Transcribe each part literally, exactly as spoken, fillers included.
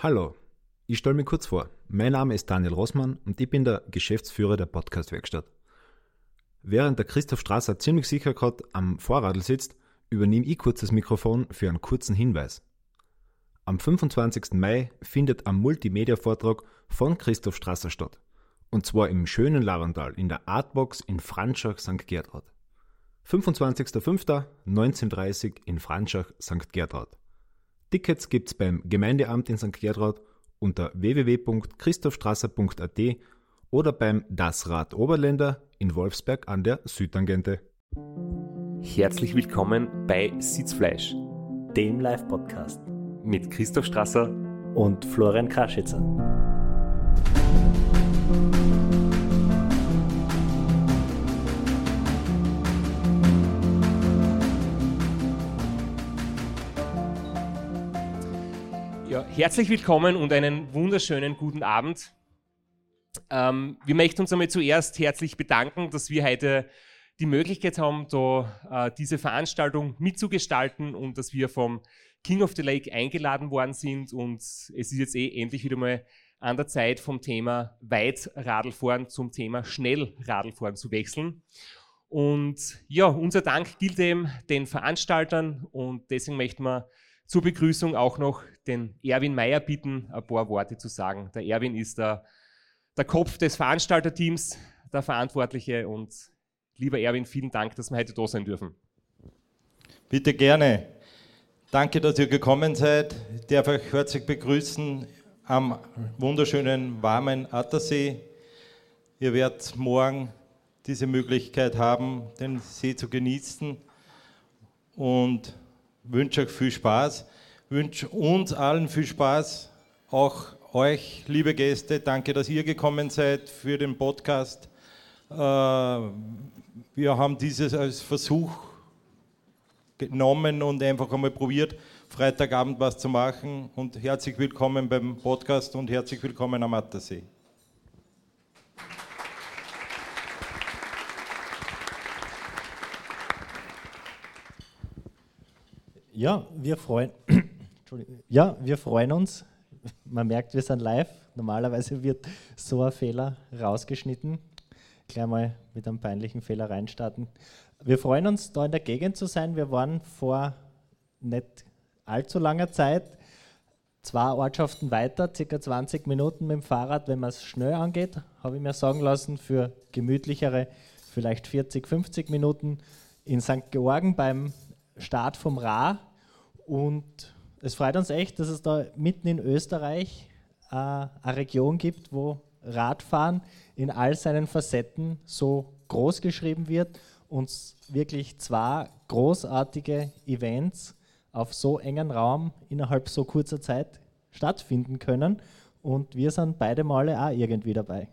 Hallo, ich stelle mich kurz vor. Mein Name ist Daniel Rossmann und ich bin der Geschäftsführer der Podcast-Werkstatt. Während der Christoph Strasser ziemlich sicher gerade am Vorradl sitzt, übernehme ich kurz das Mikrofon für einen kurzen Hinweis. Am fünfundzwanzigsten Mai findet ein Multimedia-Vortrag von Christoph Strasser statt. Und zwar im schönen Larental in der Artbox in Franschach, Sankt Gertraud. fünfundzwanzigster fünfter neunzehn Uhr dreißig in Franschach, Sankt Gertraud. Tickets gibt's beim Gemeindeamt in Sankt Gertraud unter w w w punkt christophstrasser punkt a t oder beim Das Rad Oberländer in Wolfsberg an der Südtangente. Herzlich willkommen bei Sitzfleisch, dem Live-Podcast mit Christoph Strasser und Florian Kraschitzer. Ja, herzlich willkommen und einen wunderschönen guten Abend. Ähm, wir möchten uns einmal zuerst herzlich bedanken, dass wir heute die Möglichkeit haben, da äh, diese Veranstaltung mitzugestalten und dass wir vom King of the Lake eingeladen worden sind. Und es ist jetzt eh endlich wieder mal an der Zeit, vom Thema Weitradlfahren zum Thema Schnellradlfahren zu wechseln. Und ja, unser Dank gilt eben den Veranstaltern und deswegen möchten wir zur Begrüßung auch noch den Erwin Meyer bitten, ein paar Worte zu sagen. Der Erwin ist der, der Kopf des Veranstalterteams, der Verantwortliche, und lieber Erwin, vielen Dank, dass wir heute da sein dürfen. Bitte gerne. Danke, dass ihr gekommen seid. Ich darf euch herzlich begrüßen am wunderschönen, warmen Attersee. Ihr werdet morgen diese Möglichkeit haben, den See zu genießen, und wünsche euch viel Spaß, wünsche uns allen viel Spaß, auch euch, liebe Gäste, danke, dass ihr gekommen seid für den Podcast. Äh, wir haben dieses als Versuch genommen und einfach einmal probiert, Freitagabend was zu machen, und herzlich willkommen beim Podcast und herzlich willkommen am Attersee. Ja, wir freuen, ja, wir freuen uns. Man merkt, wir sind live. Normalerweise wird so ein Fehler rausgeschnitten. Gleich mal mit einem peinlichen Fehler reinstarten. Wir freuen uns, da in der Gegend zu sein. Wir waren vor nicht allzu langer Zeit zwei Ortschaften weiter, ca. zwanzig Minuten mit dem Fahrrad, wenn man es schnell angeht, habe ich mir sagen lassen, für gemütlichere vielleicht vierzig, fünfzig Minuten in Sankt Georgen beim Start vom Ra, und es freut uns echt, dass es da mitten in Österreich äh, eine Region gibt, wo Radfahren in all seinen Facetten so groß geschrieben wird und wirklich zwei großartige Events auf so engen Raum innerhalb so kurzer Zeit stattfinden können, und wir sind beide Male auch irgendwie dabei.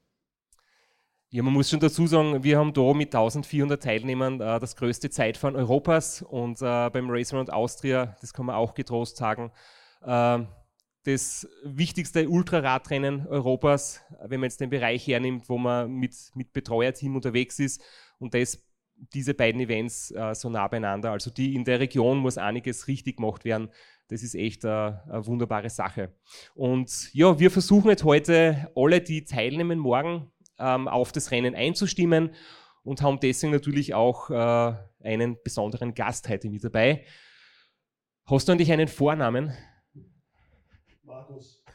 Ja, man muss schon dazu sagen, wir haben da mit eintausendvierhundert Teilnehmern äh, das größte Zeitfahren Europas, und äh, beim Race Around Austria, das kann man auch getrost sagen, äh, das wichtigste Ultraradrennen Europas, wenn man jetzt den Bereich hernimmt, wo man mit, mit Betreuerteam unterwegs ist, und das, diese beiden Events äh, so nah beieinander. Also die in der Region muss einiges richtig gemacht werden. Das ist echt äh, eine wunderbare Sache. Und ja, wir versuchen jetzt heute, alle, die teilnehmen, morgen auf das Rennen einzustimmen, und haben deswegen natürlich auch äh, einen besonderen Gast heute mit dabei. Hast du eigentlich einen Vornamen? Markus.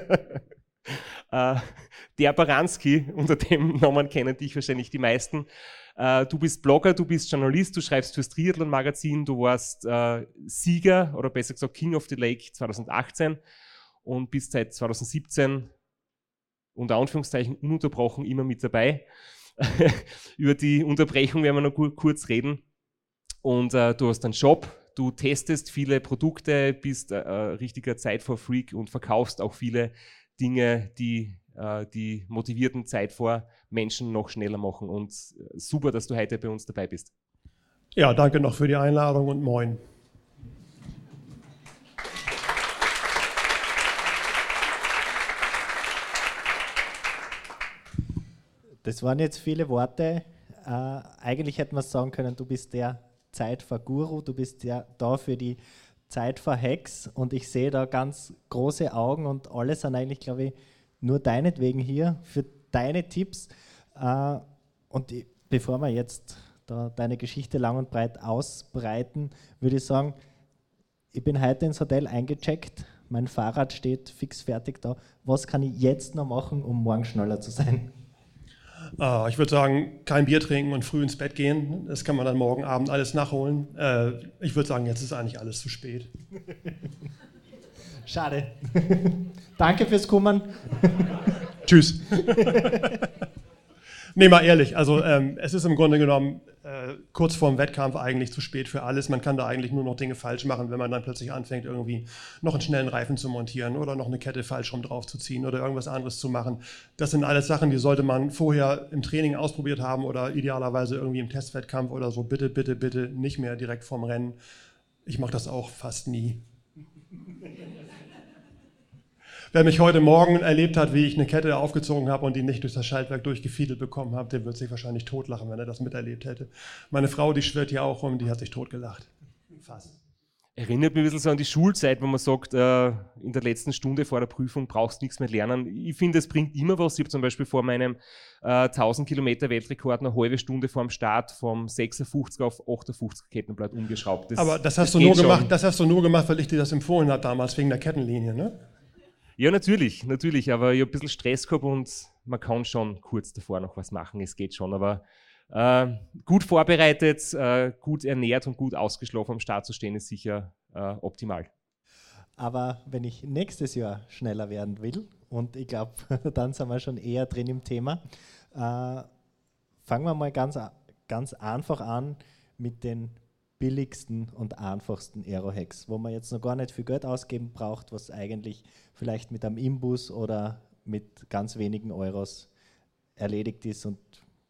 äh, der Baranski, unter dem Namen kennen dich wahrscheinlich die meisten. Äh, du bist Blogger, du bist Journalist, du schreibst fürs Triathlon-Magazin, du warst äh, Sieger, oder besser gesagt King of the Lake zweitausendachtzehn, und bist seit zweitausendsiebzehn unter Anführungszeichen ununterbrochen immer mit dabei. Über die Unterbrechung werden wir noch kur- kurz reden. Und äh, du hast einen Shop, du testest viele Produkte, bist äh, ein richtiger Zeitfahr-Freak und verkaufst auch viele Dinge, die äh, die motivierten Zeitfahr-Menschen noch schneller machen. Und äh, super, dass du heute bei uns dabei bist. Ja, danke noch für die Einladung und moin. Das waren jetzt viele Worte. Äh, eigentlich hätten wir sagen können, du bist der Zeitfahr-Guru, du bist ja da für die Zeit for Hacks und ich sehe da ganz große Augen und alle sind eigentlich, glaube ich, nur deinetwegen hier für deine Tipps. Äh, und ich, bevor wir jetzt da deine Geschichte lang und breit ausbreiten, würde ich sagen, ich bin heute ins Hotel eingecheckt, mein Fahrrad steht fix fertig da. Was kann ich jetzt noch machen, um morgen schneller zu sein? Uh, ich würde sagen, kein Bier trinken und früh ins Bett gehen. Das kann man dann morgen Abend alles nachholen. Uh, ich würde sagen, jetzt ist eigentlich alles zu spät. Schade. Danke fürs Kommen. Tschüss. Nee, mal ehrlich, also ähm, es ist im Grunde genommen äh, kurz vorm Wettkampf eigentlich zu spät für alles. Man kann da eigentlich nur noch Dinge falsch machen, wenn man dann plötzlich anfängt, irgendwie noch einen schnellen Reifen zu montieren oder noch eine Kette falsch rum draufzuziehen oder irgendwas anderes zu machen. Das sind alles Sachen, die sollte man vorher im Training ausprobiert haben oder idealerweise irgendwie im Testwettkampf oder so. Bitte, bitte, bitte nicht mehr direkt vorm Rennen. Ich mache das auch fast nie. Wer mich heute Morgen erlebt hat, wie ich eine Kette aufgezogen habe und die nicht durch das Schaltwerk durchgefiedelt bekommen habe, der wird sich wahrscheinlich totlachen, wenn er das miterlebt hätte. Meine Frau, die schwirrt hier auch rum, die hat sich totgelacht. Fast. Erinnert mich ein bisschen so an die Schulzeit, wo man sagt, äh, in der letzten Stunde vor der Prüfung brauchst du nichts mehr lernen. Ich finde, es bringt immer was. Ich habe zum Beispiel vor meinem äh, tausend Kilometer Weltrekord eine halbe Stunde vor dem Start vom sechsundfünfzig auf achtundfünfzig Kettenblatt umgeschraubt. Das, Aber das hast, das du nur schon. gemacht, das hast du nur gemacht, weil ich dir das empfohlen habe damals, wegen der Kettenlinie, ne? Ja, natürlich, natürlich, aber ich habe ein bisschen Stress gehabt und man kann schon kurz davor noch was machen, es geht schon, aber äh, gut vorbereitet, äh, gut ernährt und gut ausgeschlafen am Start zu stehen, ist sicher äh, optimal. Aber wenn ich nächstes Jahr schneller werden will, und ich glaube, dann sind wir schon eher drin im Thema, äh, fangen wir mal ganz, ganz einfach an mit den billigsten und einfachsten Aero-Hacks, wo man jetzt noch gar nicht viel Geld ausgeben braucht, was eigentlich vielleicht mit einem Imbus oder mit ganz wenigen Euros erledigt ist und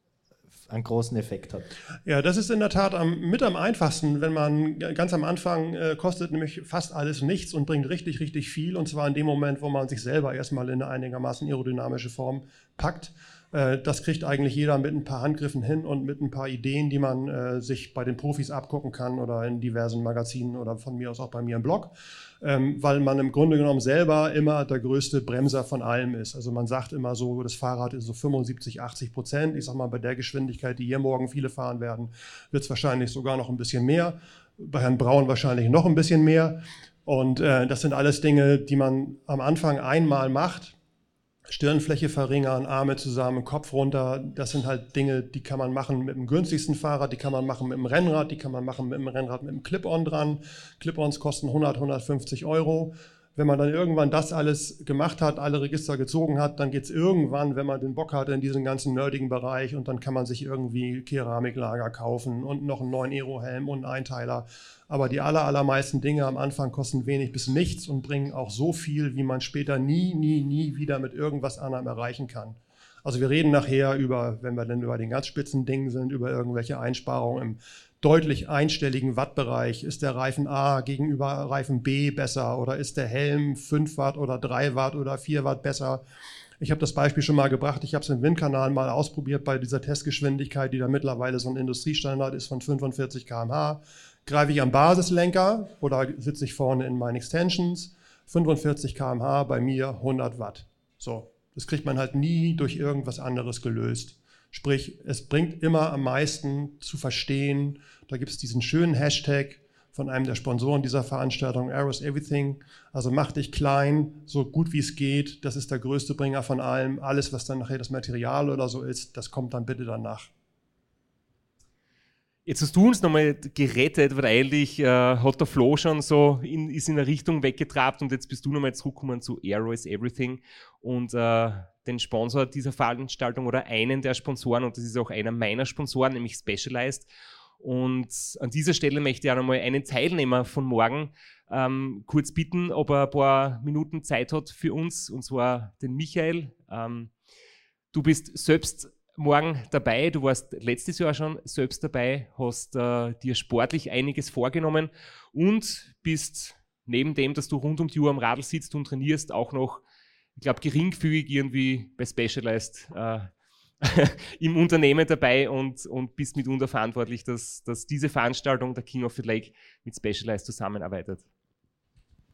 einen großen Effekt hat. Ja, das ist in der Tat am, mit am einfachsten, wenn man ganz am Anfang äh, kostet nämlich fast alles nichts und bringt richtig, richtig viel, und zwar in dem Moment, wo man sich selber erstmal in eine einigermaßen aerodynamische Form packt. Das kriegt eigentlich jeder mit ein paar Handgriffen hin und mit ein paar Ideen, die man äh, sich bei den Profis abgucken kann oder in diversen Magazinen oder von mir aus auch bei mir im Blog, ähm, weil man im Grunde genommen selber immer der größte Bremser von allem ist. Also man sagt immer so, das Fahrrad ist so fünfundsiebzig, achtzig Prozent. Ich sag mal, bei der Geschwindigkeit, die hier morgen viele fahren werden, wird es wahrscheinlich sogar noch ein bisschen mehr. Bei Herrn Braun wahrscheinlich noch ein bisschen mehr. Und äh, das sind alles Dinge, die man am Anfang einmal macht. Stirnfläche verringern, Arme zusammen, Kopf runter, das sind halt Dinge, die kann man machen mit dem günstigsten Fahrrad, die kann man machen mit dem Rennrad, die kann man machen mit dem Rennrad mit dem Clip-On dran. Clip-Ons kosten hundert, hundertfünfzig Euro. Wenn man dann irgendwann das alles gemacht hat, alle Register gezogen hat, dann geht es irgendwann, wenn man den Bock hat, in diesen ganzen nerdigen Bereich, und dann kann man sich irgendwie Keramiklager kaufen und noch einen neuen Aero-Helm und einen Einteiler. Aber die aller, allermeisten Dinge am Anfang kosten wenig bis nichts und bringen auch so viel, wie man später nie, nie, nie wieder mit irgendwas anderem erreichen kann. Also wir reden nachher über, wenn wir dann über den ganz spitzen Dingen sind, über irgendwelche Einsparungen im deutlich einstelligen Wattbereich. Ist der Reifen A gegenüber Reifen B besser oder ist der Helm fünf Watt oder drei Watt oder vier Watt besser? Ich habe das Beispiel schon mal gebracht. Ich habe es im Windkanal mal ausprobiert bei dieser Testgeschwindigkeit, die da mittlerweile so ein Industriestandard ist von fünfundvierzig Kilometer pro Stunde. Greife ich am Basislenker oder sitze ich vorne in meinen Extensions, fünfundvierzig Kilometer pro Stunde, bei mir hundert Watt. So, das kriegt man halt nie durch irgendwas anderes gelöst. Sprich, es bringt immer am meisten zu verstehen, da gibt es diesen schönen Hashtag von einem der Sponsoren dieser Veranstaltung, Aero is Everything, also mach dich klein, so gut wie es geht, das ist der größte Bringer von allem. Alles, was dann nachher das Material oder so ist, das kommt dann bitte danach. Jetzt hast du uns nochmal gerettet, weil eigentlich äh, hat der Flo schon so in, ist in eine Richtung weggetrabt und jetzt bist du nochmal zurückgekommen zu Aero is Everything und äh, den Sponsor dieser Veranstaltung oder einen der Sponsoren, und das ist auch einer meiner Sponsoren, nämlich Specialized. Und an dieser Stelle möchte ich auch nochmal einen Teilnehmer von morgen ähm, kurz bitten, ob er ein paar Minuten Zeit hat für uns, und zwar den Michael. Ähm, du bist selbst morgen dabei, du warst letztes Jahr schon selbst dabei, hast äh, dir sportlich einiges vorgenommen und bist neben dem, dass du rund um die Uhr am Radl sitzt und trainierst, auch noch, ich glaube, geringfügig irgendwie bei Specialized äh, im Unternehmen dabei und, und bist mitunter verantwortlich, dass, dass diese Veranstaltung, der King of the Lake, mit Specialized zusammenarbeitet.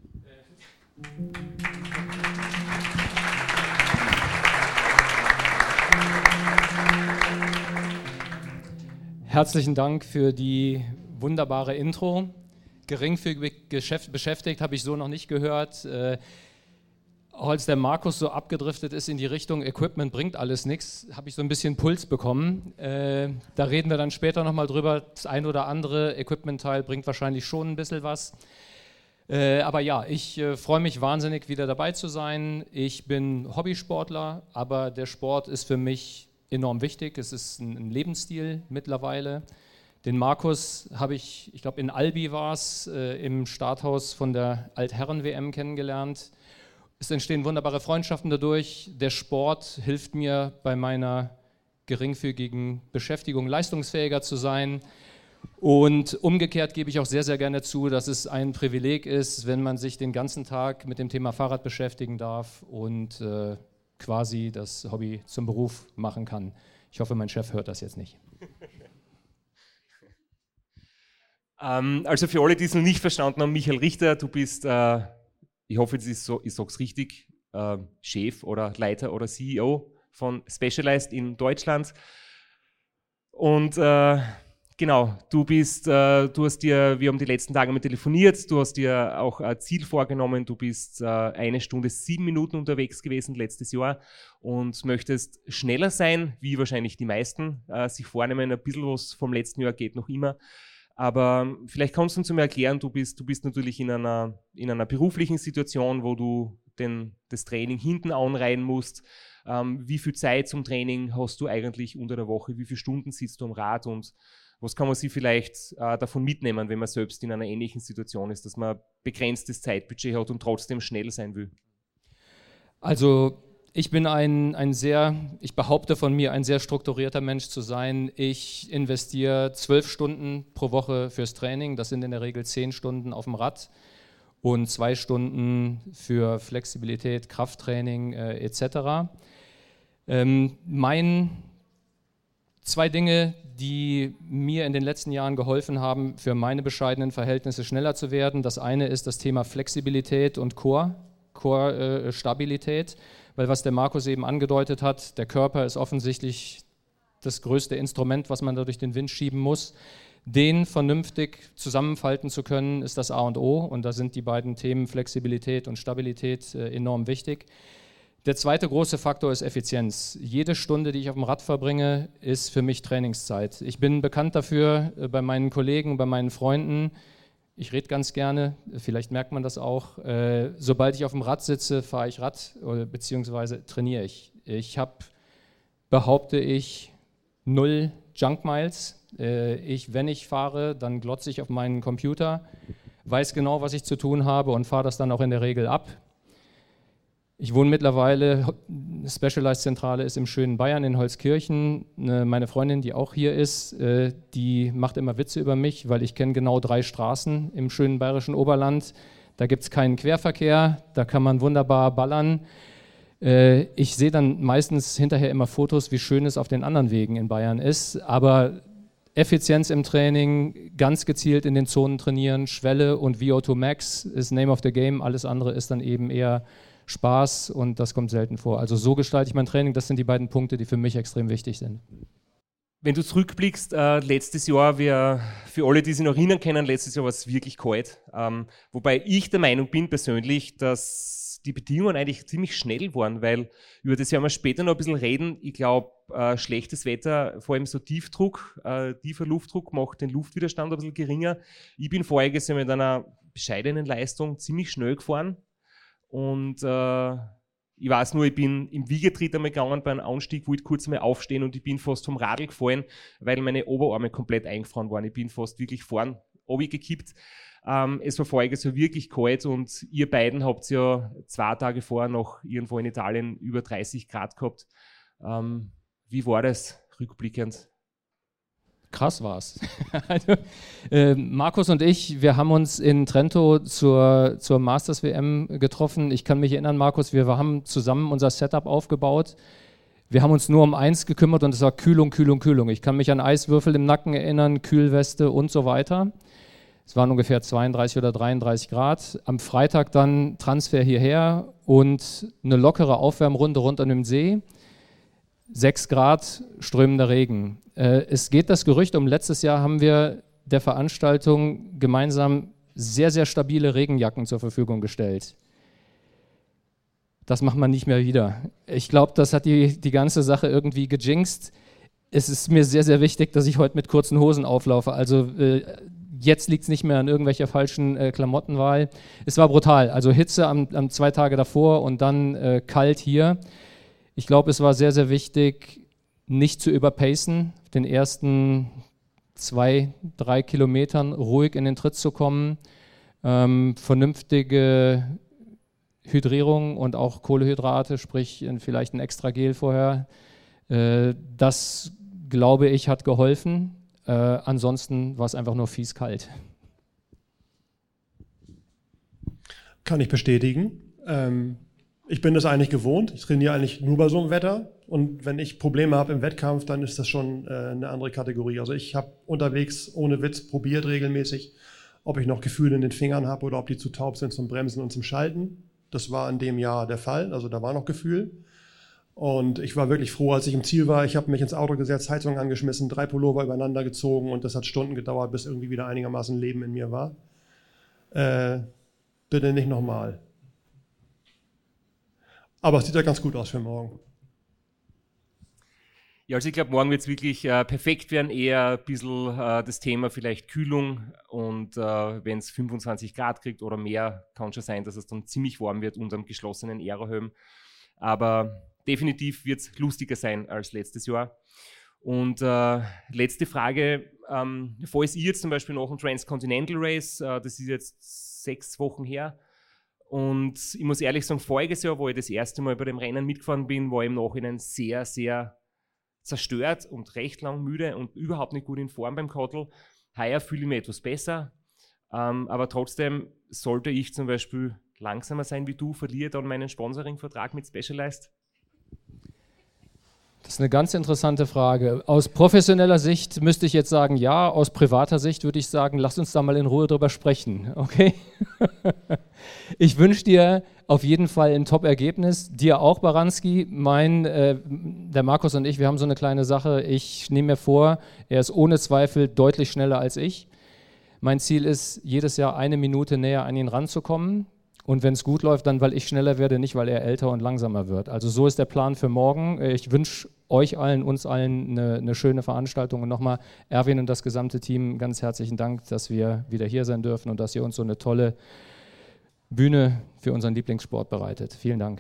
Herzlichen Dank für die wunderbare Intro. Geringfügig beschäftigt habe ich so noch nicht gehört. Äh, auch als der Markus so abgedriftet ist in die Richtung Equipment bringt alles nichts, habe ich so ein bisschen Puls bekommen. Äh, da reden wir dann später nochmal drüber. Das ein oder andere Equipment-Teil bringt wahrscheinlich schon ein bisschen was. Äh, aber ja, ich äh, freue mich wahnsinnig, wieder dabei zu sein. Ich bin Hobbysportler, aber der Sport ist für mich enorm wichtig. Es ist ein, ein Lebensstil mittlerweile. Den Markus habe ich, ich glaube in Albi war es, äh, im Starthaus von der Altherren-W M kennengelernt. Es entstehen wunderbare Freundschaften dadurch. Der Sport hilft mir bei meiner geringfügigen Beschäftigung, leistungsfähiger zu sein. Und umgekehrt gebe ich auch sehr, sehr gerne zu, dass es ein Privileg ist, wenn man sich den ganzen Tag mit dem Thema Fahrrad beschäftigen darf und äh, quasi das Hobby zum Beruf machen kann. Ich hoffe, mein Chef hört das jetzt nicht. ähm, also für alle, die es noch nicht verstanden haben, Michael Richter, du bist, äh, ich hoffe, das ist so, ich sage es richtig, äh, Chef oder Leiter oder C E O von Specialized in Deutschland. Und äh, genau, du bist, äh, du hast dir, wir haben die letzten Tage mal telefoniert, du hast dir auch ein Ziel vorgenommen, du bist äh, eine Stunde sieben Minuten unterwegs gewesen letztes Jahr und möchtest schneller sein, wie wahrscheinlich die meisten äh, sich vornehmen. Ein bisschen was vom letzten Jahr geht noch immer. Aber vielleicht kannst du uns mal erklären, du bist, du bist natürlich in einer, in einer beruflichen Situation, wo du den, das Training hinten anreihen musst. Ähm, wie viel Zeit zum Training hast du eigentlich unter der Woche? Wie viele Stunden sitzt du am Rad? Und was kann man sich vielleicht äh, davon mitnehmen, wenn man selbst in einer ähnlichen Situation ist, dass man begrenztes Zeitbudget hat und trotzdem schnell sein will? Also ich bin ein, ein sehr, ich behaupte von mir, ein sehr strukturierter Mensch zu sein. Ich investiere zwölf Stunden pro Woche fürs Training. Das sind in der Regel zehn Stunden auf dem Rad und zwei Stunden für Flexibilität, Krafttraining äh, et cetera. Ähm, mein zwei Dinge, die mir in den letzten Jahren geholfen haben, für meine bescheidenen Verhältnisse schneller zu werden. Das eine ist das Thema Flexibilität und Core, Core-Stabilität. Äh, Weil was der Markus eben angedeutet hat, der Körper ist offensichtlich das größte Instrument, was man da durch den Wind schieben muss. Den vernünftig zusammenfalten zu können, ist das A und O. Und da sind die beiden Themen Flexibilität und Stabilität äh, enorm wichtig. Der zweite große Faktor ist Effizienz. Jede Stunde, die ich auf dem Rad verbringe, ist für mich Trainingszeit. Ich bin bekannt dafür äh, bei meinen Kollegen, bei meinen Freunden. Ich rede ganz gerne, vielleicht merkt man das auch. Äh, sobald ich auf dem Rad sitze, fahre ich Rad oder beziehungsweise trainiere ich. Ich habe, behaupte ich, null Junk Miles. Äh, ich, wenn ich fahre, dann glotze ich auf meinen Computer, weiß genau, was ich zu tun habe und fahre das dann auch in der Regel ab. Ich wohne mittlerweile, Specialized-Zentrale ist im schönen Bayern in Holzkirchen. Meine Freundin, die auch hier ist, die macht immer Witze über mich, weil ich kenne genau drei Straßen im schönen bayerischen Oberland. Da gibt es keinen Querverkehr, da kann man wunderbar ballern. Ich sehe dann meistens hinterher immer Fotos, wie schön es auf den anderen Wegen in Bayern ist. Aber Effizienz im Training, ganz gezielt in den Zonen trainieren, Schwelle und V O zwei Max ist Name of the Game. Alles andere ist dann eben eher Spaß und das kommt selten vor. Also so gestalte ich mein Training, das sind die beiden Punkte, die für mich extrem wichtig sind. Wenn du zurückblickst, äh, letztes Jahr, wir, für alle, die sich noch erinnern können, letztes Jahr war es wirklich kalt. Ähm, wobei ich der Meinung bin persönlich, dass die Bedingungen eigentlich ziemlich schnell waren, weil über das werden wir später noch ein bisschen reden. Ich glaube, äh, schlechtes Wetter, vor allem so Tiefdruck, äh, tiefer Luftdruck macht den Luftwiderstand ein bisschen geringer. Ich bin voriges Jahr mit einer bescheidenen Leistung ziemlich schnell gefahren. Und äh, ich weiß nur, ich bin im Wiegetritt einmal gegangen bei einem Anstieg, wollte kurz mal aufstehen und ich bin fast vom Radl gefallen, weil meine Oberarme komplett eingefroren waren. Ich bin fast wirklich vorn runtergekippt. Ähm, es war voriges Jahr wirklich kalt und ihr beiden habt ja zwei Tage vorher noch irgendwo in Italien über dreißig Grad gehabt. Ähm, wie war das rückblickend? Krass war's. Also, äh, Markus und ich, wir haben uns in Trento zur, zur Masters-W M getroffen. Ich kann mich erinnern, Markus, wir haben zusammen unser Setup aufgebaut. Wir haben uns nur um eins gekümmert und es war Kühlung, Kühlung, Kühlung. Ich kann mich an Eiswürfel im Nacken erinnern, Kühlweste und so weiter. Es waren ungefähr zweiunddreißig oder dreiunddreißig Grad. Am Freitag dann Transfer hierher und eine lockere Aufwärmrunde rund an dem See. sechs Grad, strömender Regen. Äh, es geht das Gerücht um, letztes Jahr haben wir der Veranstaltung gemeinsam sehr, sehr stabile Regenjacken zur Verfügung gestellt. Das macht man nicht mehr wieder. Ich glaube, das hat die, die ganze Sache irgendwie gejinxt. Es ist mir sehr, sehr wichtig, dass ich heute mit kurzen Hosen auflaufe. Also äh, jetzt liegt es nicht mehr an irgendwelcher falschen äh, Klamottenwahl. Es war brutal. Also Hitze am, am zwei Tage davor und dann äh, kalt hier. Ich glaube, es war sehr, sehr wichtig, nicht zu überpacen, den ersten zwei, drei Kilometern ruhig in den Tritt zu kommen, ähm, vernünftige Hydrierung und auch Kohlenhydrate, sprich vielleicht ein extra Gel vorher. Äh, das, glaube ich, hat geholfen. Äh, ansonsten war es einfach nur fies kalt. Kann ich bestätigen. Ähm, ich bin das eigentlich gewohnt. Ich trainiere eigentlich nur bei so einem Wetter. Und wenn ich Probleme habe im Wettkampf, dann ist das schon äh, eine andere Kategorie. Also ich habe unterwegs ohne Witz probiert regelmäßig, ob ich noch Gefühle in den Fingern habe oder ob die zu taub sind zum Bremsen und zum Schalten. Das war in dem Jahr der Fall, also da war noch Gefühl. Und ich war wirklich froh, als ich im Ziel war. Ich habe mich ins Auto gesetzt, Heizung angeschmissen, drei Pullover übereinander gezogen und das hat Stunden gedauert, bis irgendwie wieder einigermaßen Leben in mir war. Äh, bitte nicht nochmal. Aber es sieht ja ganz gut aus für morgen. Ja, also ich glaube, morgen wird es wirklich äh, perfekt werden, eher ein bisschen äh, das Thema vielleicht Kühlung und äh, wenn es fünfundzwanzig Grad kriegt oder mehr, kann schon sein, dass es dann ziemlich warm wird unter einem geschlossenen Aerohelm. Aber definitiv wird es lustiger sein als letztes Jahr. Und äh, letzte Frage, ähm, falls ihr jetzt zum Beispiel noch ein Transcontinental Race, äh, das ist jetzt sechs Wochen her, und ich muss ehrlich sagen, voriges Jahr, wo ich das erste Mal bei dem Rennen mitgefahren bin, war ich im Nachhinein sehr, sehr zerstört und recht lang müde und überhaupt nicht gut in Form beim Kottl. Heuer fühle ich mich etwas besser, ähm, aber trotzdem sollte ich zum Beispiel langsamer sein wie du, verliere dann meinen Sponsoring-Vertrag mit Specialized? Das ist eine ganz interessante Frage. Aus professioneller Sicht müsste ich jetzt sagen, ja. Aus privater Sicht würde ich sagen, lass uns da mal in Ruhe drüber sprechen, okay? Ich wünsche dir auf jeden Fall ein Top-Ergebnis. Dir auch, Baranski. Mein, äh, der Markus und ich, wir haben so eine kleine Sache. Ich nehme mir vor, er ist ohne Zweifel deutlich schneller als ich. Mein Ziel ist, jedes Jahr eine Minute näher an ihn ranzukommen. Und wenn es gut läuft, dann weil ich schneller werde, nicht weil er älter und langsamer wird. Also so ist der Plan für morgen. Ich wünsche euch allen, uns allen eine, eine schöne Veranstaltung. Und nochmal, Erwin und das gesamte Team, ganz herzlichen Dank, dass wir wieder hier sein dürfen und dass ihr uns so eine tolle Bühne für unseren Lieblingssport bereitet. Vielen Dank.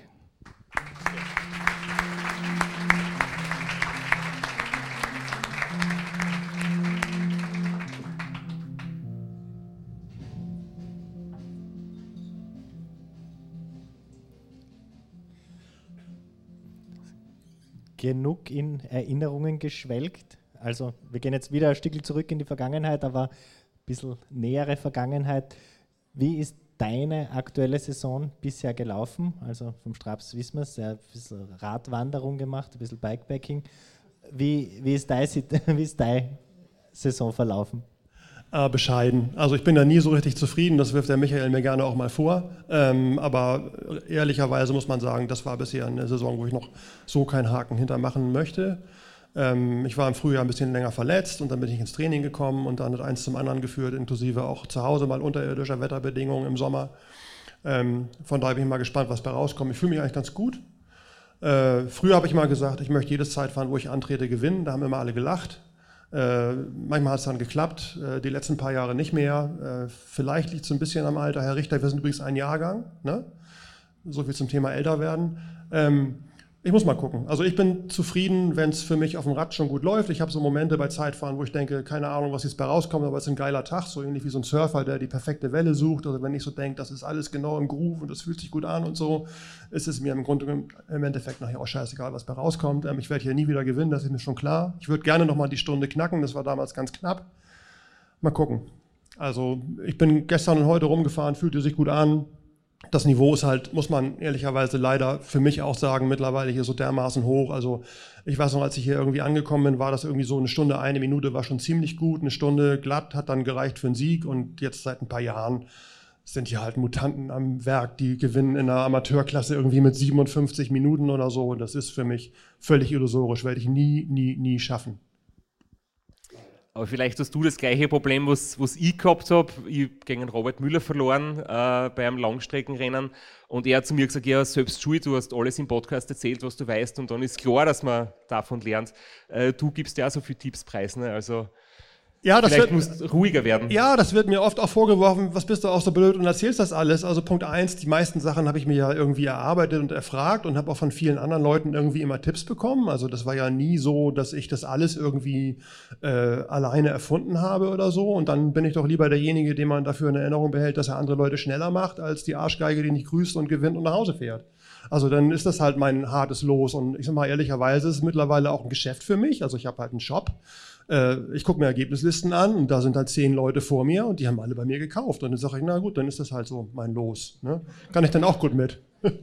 Genug in Erinnerungen geschwelgt. Also wir gehen jetzt wieder ein Stück zurück in die Vergangenheit, aber ein bisschen nähere Vergangenheit. Wie ist deine aktuelle Saison bisher gelaufen? Also vom Straps wissen wir es, ein bisschen Radwanderung gemacht, ein bisschen Bikepacking. Wie, wie, ist dein, wie ist deine Saison verlaufen? Äh, bescheiden. Also ich bin da nie so richtig zufrieden, das wirft der Michael mir gerne auch mal vor. Ähm, aber ehrlicherweise muss man sagen, das war bisher eine Saison, wo ich noch so keinen Haken hintermachen möchte. Ähm, ich war im Frühjahr ein bisschen länger verletzt und dann bin ich ins Training gekommen und dann hat eins zum anderen geführt, inklusive auch zu Hause mal unterirdischer Wetterbedingungen im Sommer. Ähm, von daher bin ich mal gespannt, was da rauskommt. Ich fühle mich eigentlich ganz gut. Äh, früher habe ich mal gesagt, ich möchte jedes Zeitfahren, wo ich antrete, gewinnen. Da haben immer alle gelacht. Äh, manchmal hat es dann geklappt, äh, die letzten paar Jahre nicht mehr. Äh, vielleicht liegt es ein bisschen am Alter. Herr Richter, wir sind übrigens ein Jahrgang. Ne? So viel zum Thema älter werden. Ähm, ich muss mal gucken. Also ich bin zufrieden, wenn es für mich auf dem Rad schon gut läuft. Ich habe so Momente bei Zeitfahren, wo ich denke, keine Ahnung, was jetzt bei rauskommt, aber es ist ein geiler Tag, so ähnlich wie so ein Surfer, der die perfekte Welle sucht. Also wenn ich so denke, das ist alles genau im Groove und das fühlt sich gut an und so, ist es mir im Grunde im Endeffekt nachher auch scheißegal, was bei rauskommt. Ähm, ich werde hier nie wieder gewinnen, das ist mir schon klar. Ich würde gerne nochmal die Stunde knacken, das war damals ganz knapp. Mal gucken. Also ich bin gestern und heute rumgefahren, fühlte sich gut an. das Niveau ist halt, muss man ehrlicherweise leider für mich auch sagen, mittlerweile hier so dermaßen hoch. Also ich weiß noch, als ich hier irgendwie angekommen bin, war das irgendwie so eine Stunde, eine Minute war schon ziemlich gut. Eine Stunde glatt hat dann gereicht für einen Sieg. Und jetzt seit ein paar Jahren sind hier halt Mutanten am Werk, die gewinnen in der Amateurklasse irgendwie mit siebenundfünfzig Minuten oder so. Und das ist für mich völlig illusorisch, werde ich nie, nie, nie schaffen. Aber vielleicht hast du das gleiche Problem, was, was ich gehabt habe. Ich habe gegen Robert Müller verloren äh, bei einem Langstreckenrennen und er hat zu mir gesagt, ja, selbst schuld, du hast alles im Podcast erzählt, was du weißt und dann ist klar, dass man davon lernt. Äh, du gibst ja auch so viele Tipps preis, ne? Also ja, das vielleicht wird, musst du ruhiger werden. Ja, das wird mir oft auch vorgeworfen, was bist du auch so blöd und erzählst das alles. Also Punkt eins, die meisten Sachen habe ich mir ja irgendwie erarbeitet und erfragt und habe auch von vielen anderen Leuten irgendwie immer Tipps bekommen. Also das war ja nie so, dass ich das alles irgendwie äh, alleine erfunden habe oder so. Und dann bin ich doch lieber derjenige, den man dafür in Erinnerung behält, dass er andere Leute schneller macht, als die Arschgeige, die nicht grüßt und gewinnt und nach Hause fährt. Also dann ist das halt mein hartes Los. Und ich sag mal ehrlicherweise, ist es mittlerweile auch ein Geschäft für mich. Also ich habe halt einen Shop. Ich gucke mir Ergebnislisten an und da sind halt zehn Leute vor mir und die haben alle bei mir gekauft. Und dann sage ich, na gut, dann ist das halt so mein Los. Ne? Kann ich dann auch gut mit.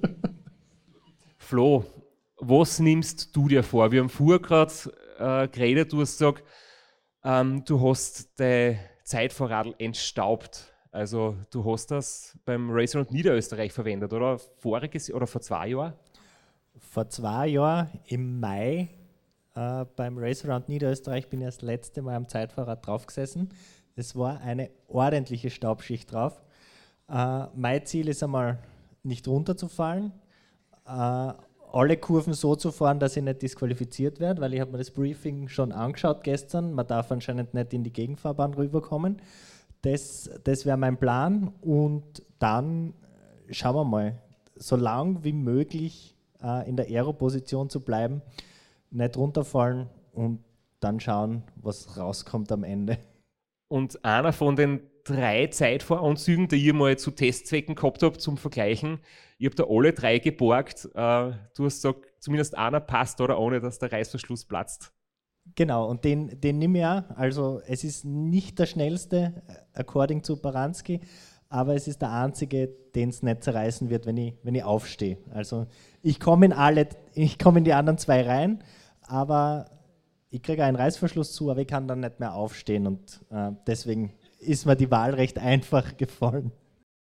Flo, was nimmst du dir vor? Wir haben vorher gerade äh, geredet, du hast gesagt, ähm, du hast dein Zeitfahrradl entstaubt. Also du hast das beim Race Around Niederösterreich verwendet, oder? Voriges oder vor zwei Jahren? Vor zwei Jahren im Mai Uh, beim Race Around Niederösterreich bin ich das letzte Mal am Zeitfahrrad draufgesessen. Es war eine ordentliche Staubschicht drauf. Uh, mein Ziel ist einmal, nicht runterzufallen, uh, alle Kurven so zu fahren, dass ich nicht disqualifiziert werde, weil ich habe mir das Briefing schon angeschaut gestern. Man darf anscheinend nicht in die Gegenfahrbahn rüberkommen. Das, das wäre mein Plan und dann schauen wir mal, so lang wie möglich uh, in der Aero-Position zu bleiben, nicht runterfallen und dann schauen, was rauskommt am Ende. Und einer von den drei Zeitfahranzügen, die ihr mal zu Testzwecken gehabt habt, zum Vergleichen, ich habe da alle drei geborgt. Äh, du hast gesagt, zumindest einer passt oder ohne, dass der Reißverschluss platzt. Genau, und den, den nehme ich auch. Also es ist nicht der schnellste, according zu Baranski, aber es ist der einzige, den es nicht zerreißen wird, wenn ich, wenn ich aufstehe. Also ich komme in alle, ich komme in die anderen zwei rein, aber ich kriege einen Reißverschluss zu, aber ich kann dann nicht mehr aufstehen und äh, deswegen ist mir die Wahl recht einfach gefallen.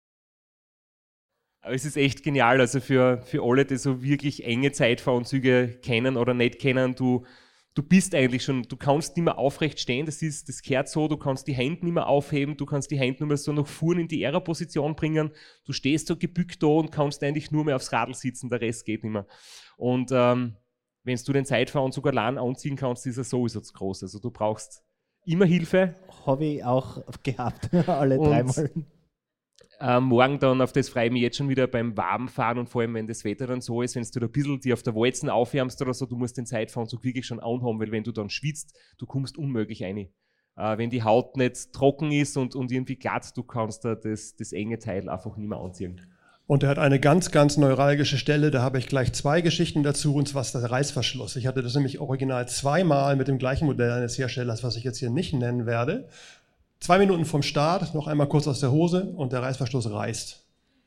Aber es ist echt genial, also für, für alle, die so wirklich enge Zeitfahranzüge kennen oder nicht kennen, du, du bist eigentlich schon, du kannst nicht mehr aufrecht stehen, das ist, das gehört so, du kannst die Hände nicht mehr aufheben, du kannst die Hände nur mehr so nach vorne in die Aero-Position bringen, du stehst so gebückt da und kannst eigentlich nur mehr aufs Radl sitzen, der Rest geht nicht mehr. Und ähm, wenn du den Zeitfahranzug allein anziehen kannst, ist er sowieso zu groß. Also du brauchst immer Hilfe. Habe ich auch gehabt, alle dreimal. Äh, morgen dann, auf das freue ich mich jetzt schon wieder beim Warmfahren und vor allem, wenn das Wetter dann so ist, wenn du da ein bisschen die auf der Walzen aufwärmst oder so, du musst den Zeitfahranzug wirklich schon anhaben, weil wenn du dann schwitzt, du kommst unmöglich rein. Äh, wenn die Haut nicht trocken ist und, und irgendwie glatt, du kannst da das, das enge Teil einfach nicht mehr anziehen. Und er hat eine ganz, ganz neuralgische Stelle, da habe ich gleich zwei Geschichten dazu, und zwar ist der Reißverschluss. Ich hatte das nämlich original zweimal mit dem gleichen Modell eines Herstellers, was ich jetzt hier nicht nennen werde. Zwei Minuten vom Start, noch einmal kurz aus der Hose und der Reißverschluss reißt.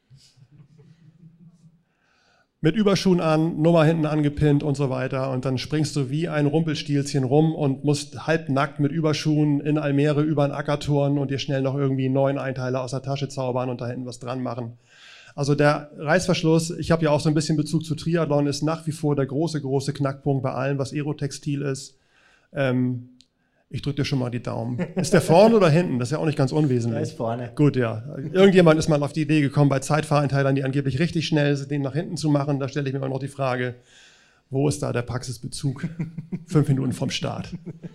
Mit Überschuhen an, Nummer hinten angepinnt und so weiter. Und dann springst du wie ein Rumpelstilzchen rum und musst halbnackt mit Überschuhen in Almere über den Acker turnen und dir schnell noch irgendwie einen neuen Einteiler aus der Tasche zaubern und da hinten was dran machen. Also der Reißverschluss, ich habe ja auch so ein bisschen Bezug zu Triathlon, ist nach wie vor der große, große Knackpunkt bei allem, was Aerotextil ist. Ähm, ich drücke dir schon mal die Daumen. Ist der vorne oder hinten? Das ist ja auch nicht ganz unwesentlich. Der ist vorne. Gut, ja. Irgendjemand ist mal auf die Idee gekommen, bei Zeitfahreinteilern, die angeblich richtig schnell sind, den nach hinten zu machen. Da stelle ich mir immer noch die Frage, wo ist da der Praxisbezug? Fünf Minuten vom Start.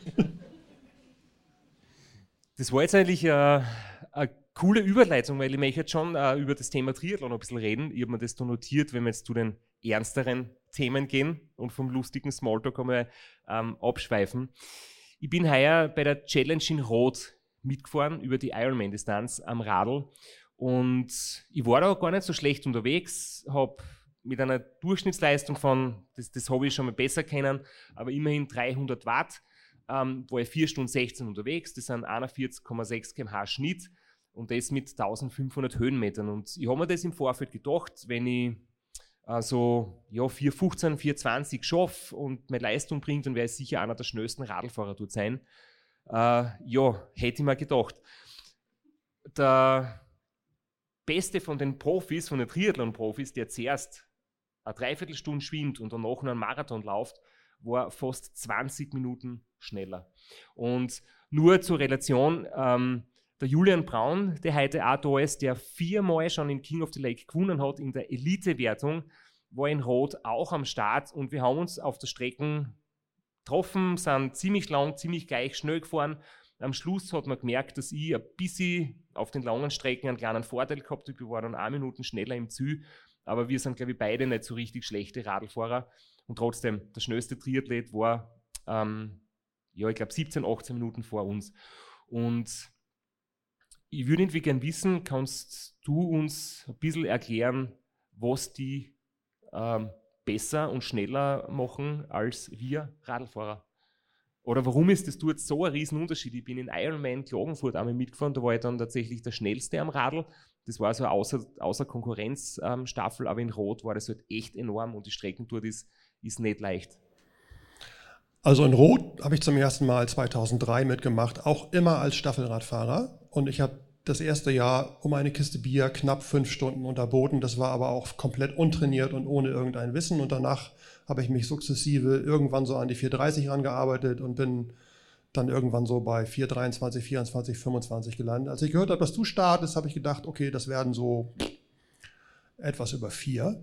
Das war jetzt eigentlich äh, eine coole Überleitung, weil ich möchte jetzt schon äh, über das Thema Triathlon ein bisschen reden. Ich habe mir das da notiert, wenn wir jetzt zu den ernsteren Themen gehen und vom lustigen Smalltalk einmal ähm, abschweifen. Ich bin heuer bei der Challenge in Rot mitgefahren über die Ironman-Distanz am Radl und ich war da gar nicht so schlecht unterwegs, habe mit einer Durchschnittsleistung von, das, das habe ich schon mal besser kennen, aber immerhin dreihundert Watt, ähm, war ich vier Stunden sechzehn unterwegs, das sind einundvierzig Komma sechs Kilometer pro Stunde Schnitt Und das mit eintausendfünfhundert Höhenmetern. Und ich habe mir das im Vorfeld gedacht, wenn ich also ja, vier fünfzehn, vier zwanzig schaffe und meine Leistung bringt, dann wäre ich sicher einer der schnellsten Radlfahrer dort sein. Äh, ja, hätte ich mir gedacht. Der Beste von den Profis, von den Triathlon-Profis, der zuerst eine Dreiviertelstunde schwimmt und danach noch einen Marathon läuft, war fast zwanzig Minuten schneller. Und nur zur Relation, ähm, der Julian Braun, der heute auch da ist, der viermal schon in King of the Lake gewonnen hat in der Elite-Wertung, war in Rot auch am Start und wir haben uns auf der Strecke getroffen, sind ziemlich lang, ziemlich gleich schnell gefahren. Am Schluss hat man gemerkt, dass ich ein bisschen auf den langen Strecken einen kleinen Vorteil gehabt habe. Wir waren dann eine Minute schneller im Ziel, aber wir sind, glaube ich, beide nicht so richtig schlechte Radlfahrer. Und trotzdem, der schnellste Triathlet war, ähm, ja, ich glaube, siebzehn, achtzehn Minuten vor uns. Und ich würde irgendwie gerne wissen, kannst du uns ein bisschen erklären, was die ähm, besser und schneller machen als wir Radlfahrer? Oder warum ist das dort so ein Riesenunterschied? Ich bin in Ironman Klagenfurt einmal mitgefahren, da war ich dann tatsächlich der Schnellste am Radl. Das war so eine außer, außer Konkurrenzstaffel, ähm, aber in Rot war das halt echt enorm und die Strecken dort ist, ist nicht leicht. Also in Rot habe ich zum ersten Mal zweitausenddrei mitgemacht, auch immer als Staffelradfahrer. Und ich habe das erste Jahr um eine Kiste Bier knapp fünf Stunden unterboten. Das war aber auch komplett untrainiert und ohne irgendein Wissen. Und danach habe ich mich sukzessive irgendwann so an die vier dreißig rangearbeitet und bin dann irgendwann so bei vier dreiundzwanzig, vierundzwanzig, fünfundzwanzig gelandet. Als ich gehört habe, dass du startest, habe ich gedacht, okay, das werden so etwas über vier.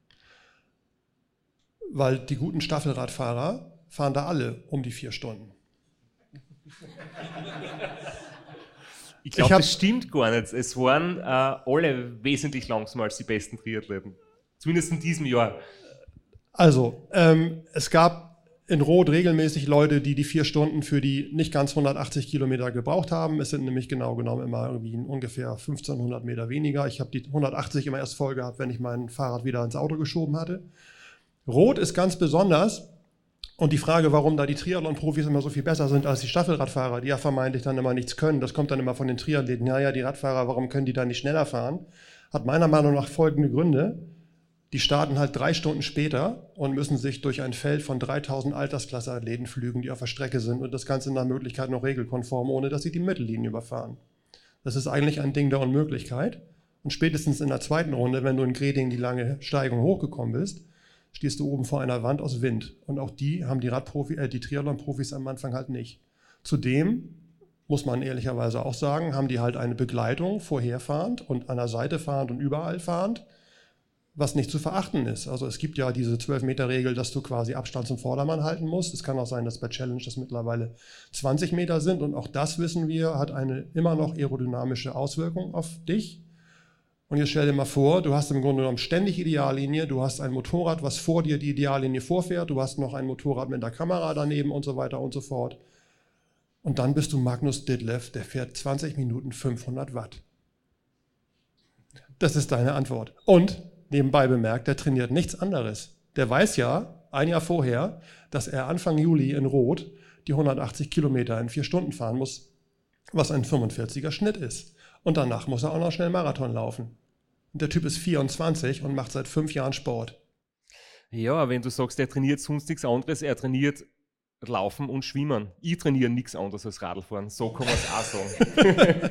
Weil die guten Staffelradfahrer fahren da alle um die vier Stunden. Ich glaube, das stimmt gar nicht. Es waren äh, alle wesentlich langsamer als die besten Triathleten. Zumindest in diesem Jahr. Also, ähm, es gab in Rot regelmäßig Leute, die die vier Stunden für die nicht ganz hundertachtzig Kilometer gebraucht haben. Es sind nämlich genau genommen immer irgendwie ungefähr fünfzehnhundert Meter weniger. Ich habe die hundertachtzig immer erst voll gehabt, wenn ich mein Fahrrad wieder ins Auto geschoben hatte. Rot ist ganz besonders. Und die Frage, warum da die Triathlon-Profis immer so viel besser sind als die Staffelradfahrer, die ja vermeintlich dann immer nichts können, das kommt dann immer von den Triathleten. Ja, ja, die Radfahrer, warum können die da nicht schneller fahren? Hat meiner Meinung nach folgende Gründe. Die starten halt drei Stunden später und müssen sich durch ein Feld von dreitausend Altersklasse-Athleten flügen, die auf der Strecke sind und das Ganze nach Möglichkeit noch regelkonform, ohne dass sie die Mittellinie überfahren. Das ist eigentlich ein Ding der Unmöglichkeit. Und spätestens in der zweiten Runde, wenn du in Greding die lange Steigung hochgekommen bist, stehst du oben vor einer Wand aus Wind. Und auch die haben die Radprofi, äh, die Triathlon-Profis am Anfang halt nicht. Zudem, muss man ehrlicherweise auch sagen, haben die halt eine Begleitung vorherfahrend und an der Seite fahrend und überall fahrend, was nicht zu verachten ist. Also es gibt ja diese zwölf-Meter-Regel, dass du quasi Abstand zum Vordermann halten musst. Es kann auch sein, dass bei Challenge das mittlerweile zwanzig Meter sind. Und auch das, wissen wir, hat eine immer noch aerodynamische Auswirkung auf dich. Und jetzt stell dir mal vor, du hast im Grunde genommen ständig Ideallinie, du hast ein Motorrad, was vor dir die Ideallinie vorfährt, du hast noch ein Motorrad mit der Kamera daneben und so weiter und so fort. Und dann bist du Magnus Ditlev, der fährt zwanzig Minuten fünfhundert Watt. Das ist deine Antwort. Und nebenbei bemerkt, der trainiert nichts anderes. Der weiß ja, ein Jahr vorher, dass er Anfang Juli in Rot die hundertachtzig Kilometer in vier Stunden fahren muss, was ein fünfundvierziger Schnitt ist. Und danach muss er auch noch schnell Marathon laufen. Und der Typ ist vierundzwanzig und macht seit fünf Jahren Sport. Ja, wenn du sagst, er trainiert sonst nichts anderes, er trainiert Laufen und Schwimmen. Ich trainiere nichts anderes als Radlfahren. So kann man es auch sagen.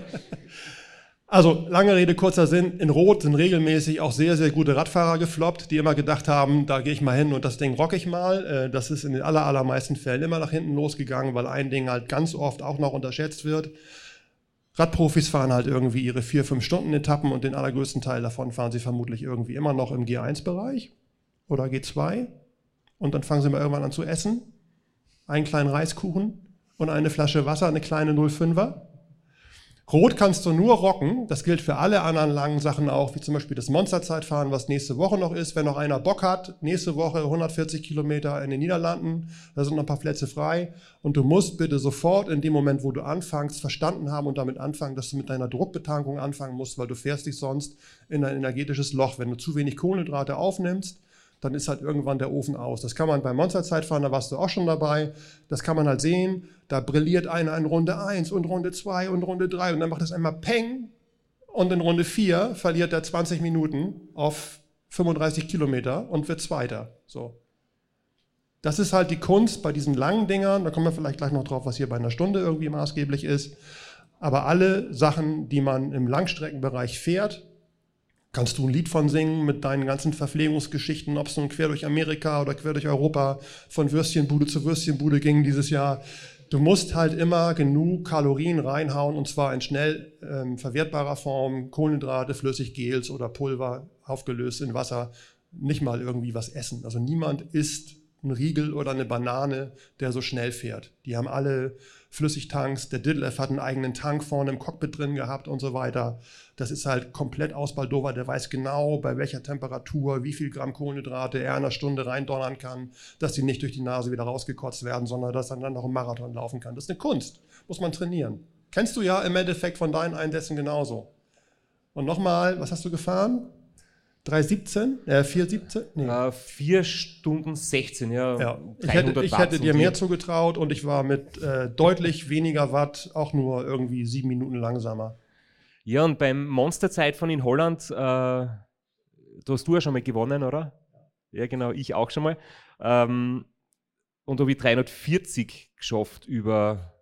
Also, lange Rede, kurzer Sinn. In Rot sind regelmäßig auch sehr, sehr gute Radfahrer gefloppt, die immer gedacht haben, da gehe ich mal hin und das Ding rock ich mal. Das ist in den aller, allermeisten Fällen immer nach hinten losgegangen, weil ein Ding halt ganz oft auch noch unterschätzt wird. Radprofis fahren halt irgendwie ihre vier, fünf Stunden Etappen und den allergrößten Teil davon fahren sie vermutlich irgendwie immer noch im G eins Bereich oder G zwei. Und dann fangen sie mal irgendwann an zu essen. Einen kleinen Reiskuchen und eine Flasche Wasser, eine kleine null Komma fünfer. Rot kannst du nur rocken, das gilt für alle anderen langen Sachen auch, wie zum Beispiel das Monsterzeitfahren, was nächste Woche noch ist. Wenn noch einer Bock hat, nächste Woche hundertvierzig Kilometer in den Niederlanden, da sind noch ein paar Plätze frei. Und du musst bitte sofort in dem Moment, wo du anfängst, verstanden haben und damit anfangen, dass du mit deiner Druckbetankung anfangen musst, weil du fährst dich sonst in ein energetisches Loch. Wenn du zu wenig Kohlenhydrate aufnimmst, dann ist halt irgendwann der Ofen aus. Das kann man beim Monsterzeitfahren, da warst du auch schon dabei, das kann man halt sehen, da brilliert einer in Runde eins und Runde zwei und Runde drei und dann macht das einmal Peng und in Runde vier verliert er zwanzig Minuten auf fünfunddreißig Kilometer und wird Zweiter. So. Das ist halt die Kunst bei diesen langen Dingern, da kommen wir vielleicht gleich noch drauf, was hier bei einer Stunde irgendwie maßgeblich ist. Aber alle Sachen, die man im Langstreckenbereich fährt, kannst du ein Lied von singen mit deinen ganzen Verpflegungsgeschichten, ob es nun quer durch Amerika oder quer durch Europa von Würstchenbude zu Würstchenbude ging dieses Jahr. Du musst halt immer genug Kalorien reinhauen, und zwar in schnell ähm, verwertbarer Form, Kohlenhydrate, Flüssiggels oder Pulver, aufgelöst in Wasser, nicht mal irgendwie was essen. Also niemand isst einen Riegel oder eine Banane, der so schnell fährt. Die haben alle Flüssigtanks, der Diddlev hat einen eigenen Tank vorne im Cockpit drin gehabt und so weiter. Das ist halt komplett ausbaldowert, der weiß genau, bei welcher Temperatur, wie viel Gramm Kohlenhydrate er in einer Stunde reindonnern kann, dass die nicht durch die Nase wieder rausgekotzt werden, sondern dass er dann noch einen Marathon laufen kann. Das ist eine Kunst, muss man trainieren. Kennst du ja im Endeffekt von deinen Einsätzen genauso. Und nochmal, was hast du gefahren? drei siebzehn? Äh, vier siebzehn? Nee. Äh, vier Stunden sechzehn, ja. ja. Ich hätte, ich hätte dir mehr zugetraut und ich war mit äh, deutlich weniger Watt auch nur irgendwie sieben Minuten langsamer. Ja, und beim Monsterzeit von in Holland, äh, da hast du ja schon mal gewonnen, oder? Ja, genau, ich auch schon mal. Ähm, und da habe ich dreihundertvierzig geschafft über,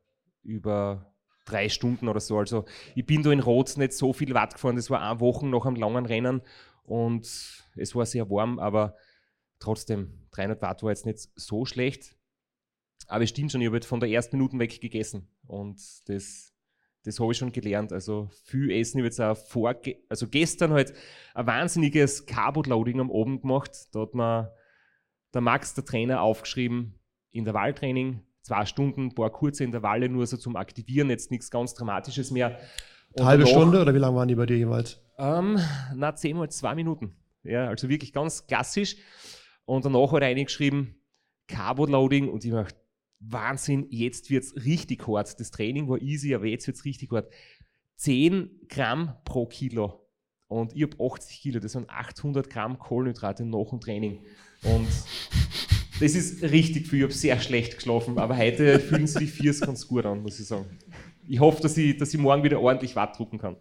über drei Stunden oder so. Also ich bin da in Rhodes nicht so viel Watt gefahren, das war eine Woche nach einem langen Rennen. Und es war sehr warm, aber trotzdem, dreihundert Watt war jetzt nicht so schlecht. Aber es stimmt schon, ich habe halt von der ersten Minute weg gegessen. Und das, das habe ich schon gelernt. Also viel Essen, ich habe jetzt auch vor, also gestern halt ein wahnsinniges Carbo-Loading am Abend gemacht. Da hat mir der Max, der Trainer, aufgeschrieben, Intervalltraining, zwei Stunden, ein paar kurze Intervalle nur so zum Aktivieren, jetzt nichts ganz Dramatisches mehr. Und halbe danach, Stunde oder wie lange waren die bei dir jeweils? Ähm, na, zehnmal zwei Minuten. Ja, also wirklich ganz klassisch. Und danach hat er reingeschrieben, Carbo-Loading, und ich dachte, Wahnsinn, jetzt wird es richtig hart. Das Training war easy, aber jetzt wird es richtig hart. zehn Gramm pro Kilo. Und ich habe achtzig Kilo, das sind achthundert Gramm Kohlenhydrate nach dem Training. Und das ist richtig viel, ich habe sehr schlecht geschlafen, aber heute fühlen sich die Viers ganz gut an, muss ich sagen. Ich hoffe, dass ich, dass ich morgen wieder ordentlich Watt drucken kann.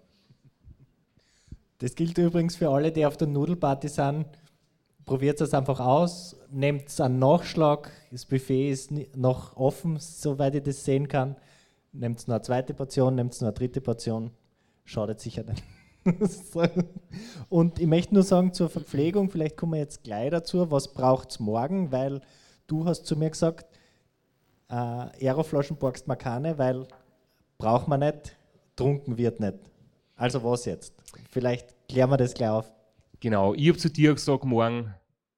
Das gilt übrigens für alle, die auf der Nudelparty sind. Probiert es einfach aus, nehmt einen Nachschlag. Das Buffet ist noch offen, soweit ich das sehen kann. Nehmt noch eine zweite Portion, nehmt noch eine dritte Portion. Schadet sicher nicht. Und ich möchte nur sagen, zur Verpflegung, vielleicht kommen wir jetzt gleich dazu, was braucht es morgen, weil du hast zu mir gesagt, äh, Aeroflaschen borgst man keine, weil braucht man nicht, trunken wird nicht. Also was jetzt? Vielleicht klären wir das gleich auf. Genau, ich habe zu dir gesagt, morgen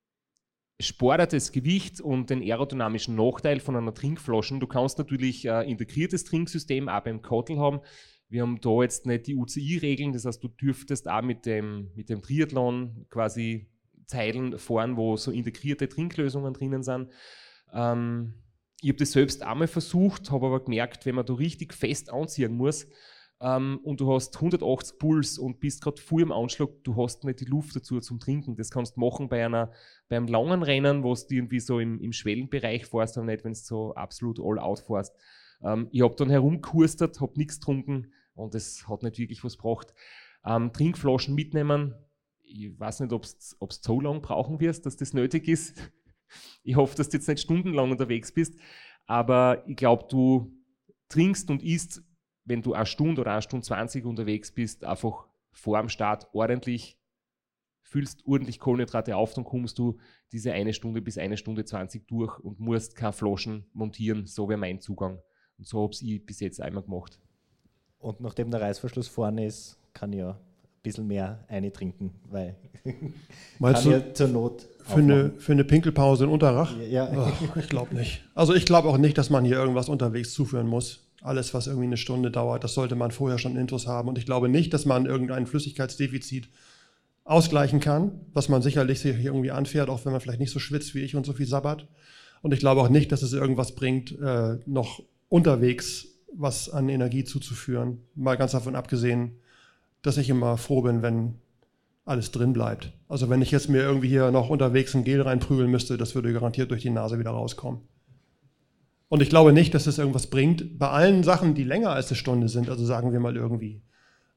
spart das Gewicht und den aerodynamischen Nachteil von einer Trinkflasche. Du kannst natürlich ein integriertes Trinksystem auch beim Kottel haben. Wir haben da jetzt nicht die U C I-Regeln, das heißt, du dürftest auch mit dem, mit dem Triathlon quasi Zeilen fahren, wo so integrierte Trinklösungen drinnen sind. Ähm, ich habe das selbst einmal versucht, habe aber gemerkt, wenn man da richtig fest anziehen muss ähm, und du hast hundertachtzig Puls und bist gerade voll im Anschlag, du hast nicht die Luft dazu zum Trinken. Das kannst du machen bei einer, beim langen Rennen, wo du irgendwie so im, im Schwellenbereich fährst, aber nicht, wenn du so absolut all out fährst. Ähm, ich habe dann herumgehustet, habe nichts getrunken und das hat nicht wirklich was gebracht. Ähm, Trinkflaschen mitnehmen, ich weiß nicht, ob du so lange brauchen wirst, dass das nötig ist. Ich hoffe, dass du jetzt nicht stundenlang unterwegs bist, aber ich glaube, du trinkst und isst, wenn du eine Stunde oder eine Stunde zwanzig unterwegs bist, einfach vor dem Start ordentlich, füllst ordentlich Kohlenhydrate auf, dann kommst du diese eine Stunde bis eine Stunde zwanzig durch und musst keine Flaschen montieren, so wäre mein Zugang. Und so habe ich bis jetzt einmal gemacht. Und nachdem der Reißverschluss vorne ist, kann ich ja ein bisschen mehr eintrinken, weil Meinst kann du, ja zur Not für eine, für eine Pinkelpause in Unterrach? Ja. Oh, ich glaube nicht. Also ich glaube auch nicht, dass man hier irgendwas unterwegs zuführen muss. Alles, was irgendwie eine Stunde dauert, das sollte man vorher schon Intus haben. Und ich glaube nicht, dass man irgendein Flüssigkeitsdefizit ausgleichen kann, was man sicherlich sich irgendwie anfährt, auch wenn man vielleicht nicht so schwitzt wie ich und so viel sabbert. Und ich glaube auch nicht, dass es irgendwas bringt, äh, noch unterwegs was an Energie zuzuführen. Mal ganz davon abgesehen, dass ich immer froh bin, wenn alles drin bleibt. Also wenn ich jetzt mir irgendwie hier noch unterwegs ein Gel reinprügeln müsste, das würde garantiert durch die Nase wieder rauskommen. Und ich glaube nicht, dass es irgendwas bringt. Bei allen Sachen, die länger als eine Stunde sind, also sagen wir mal irgendwie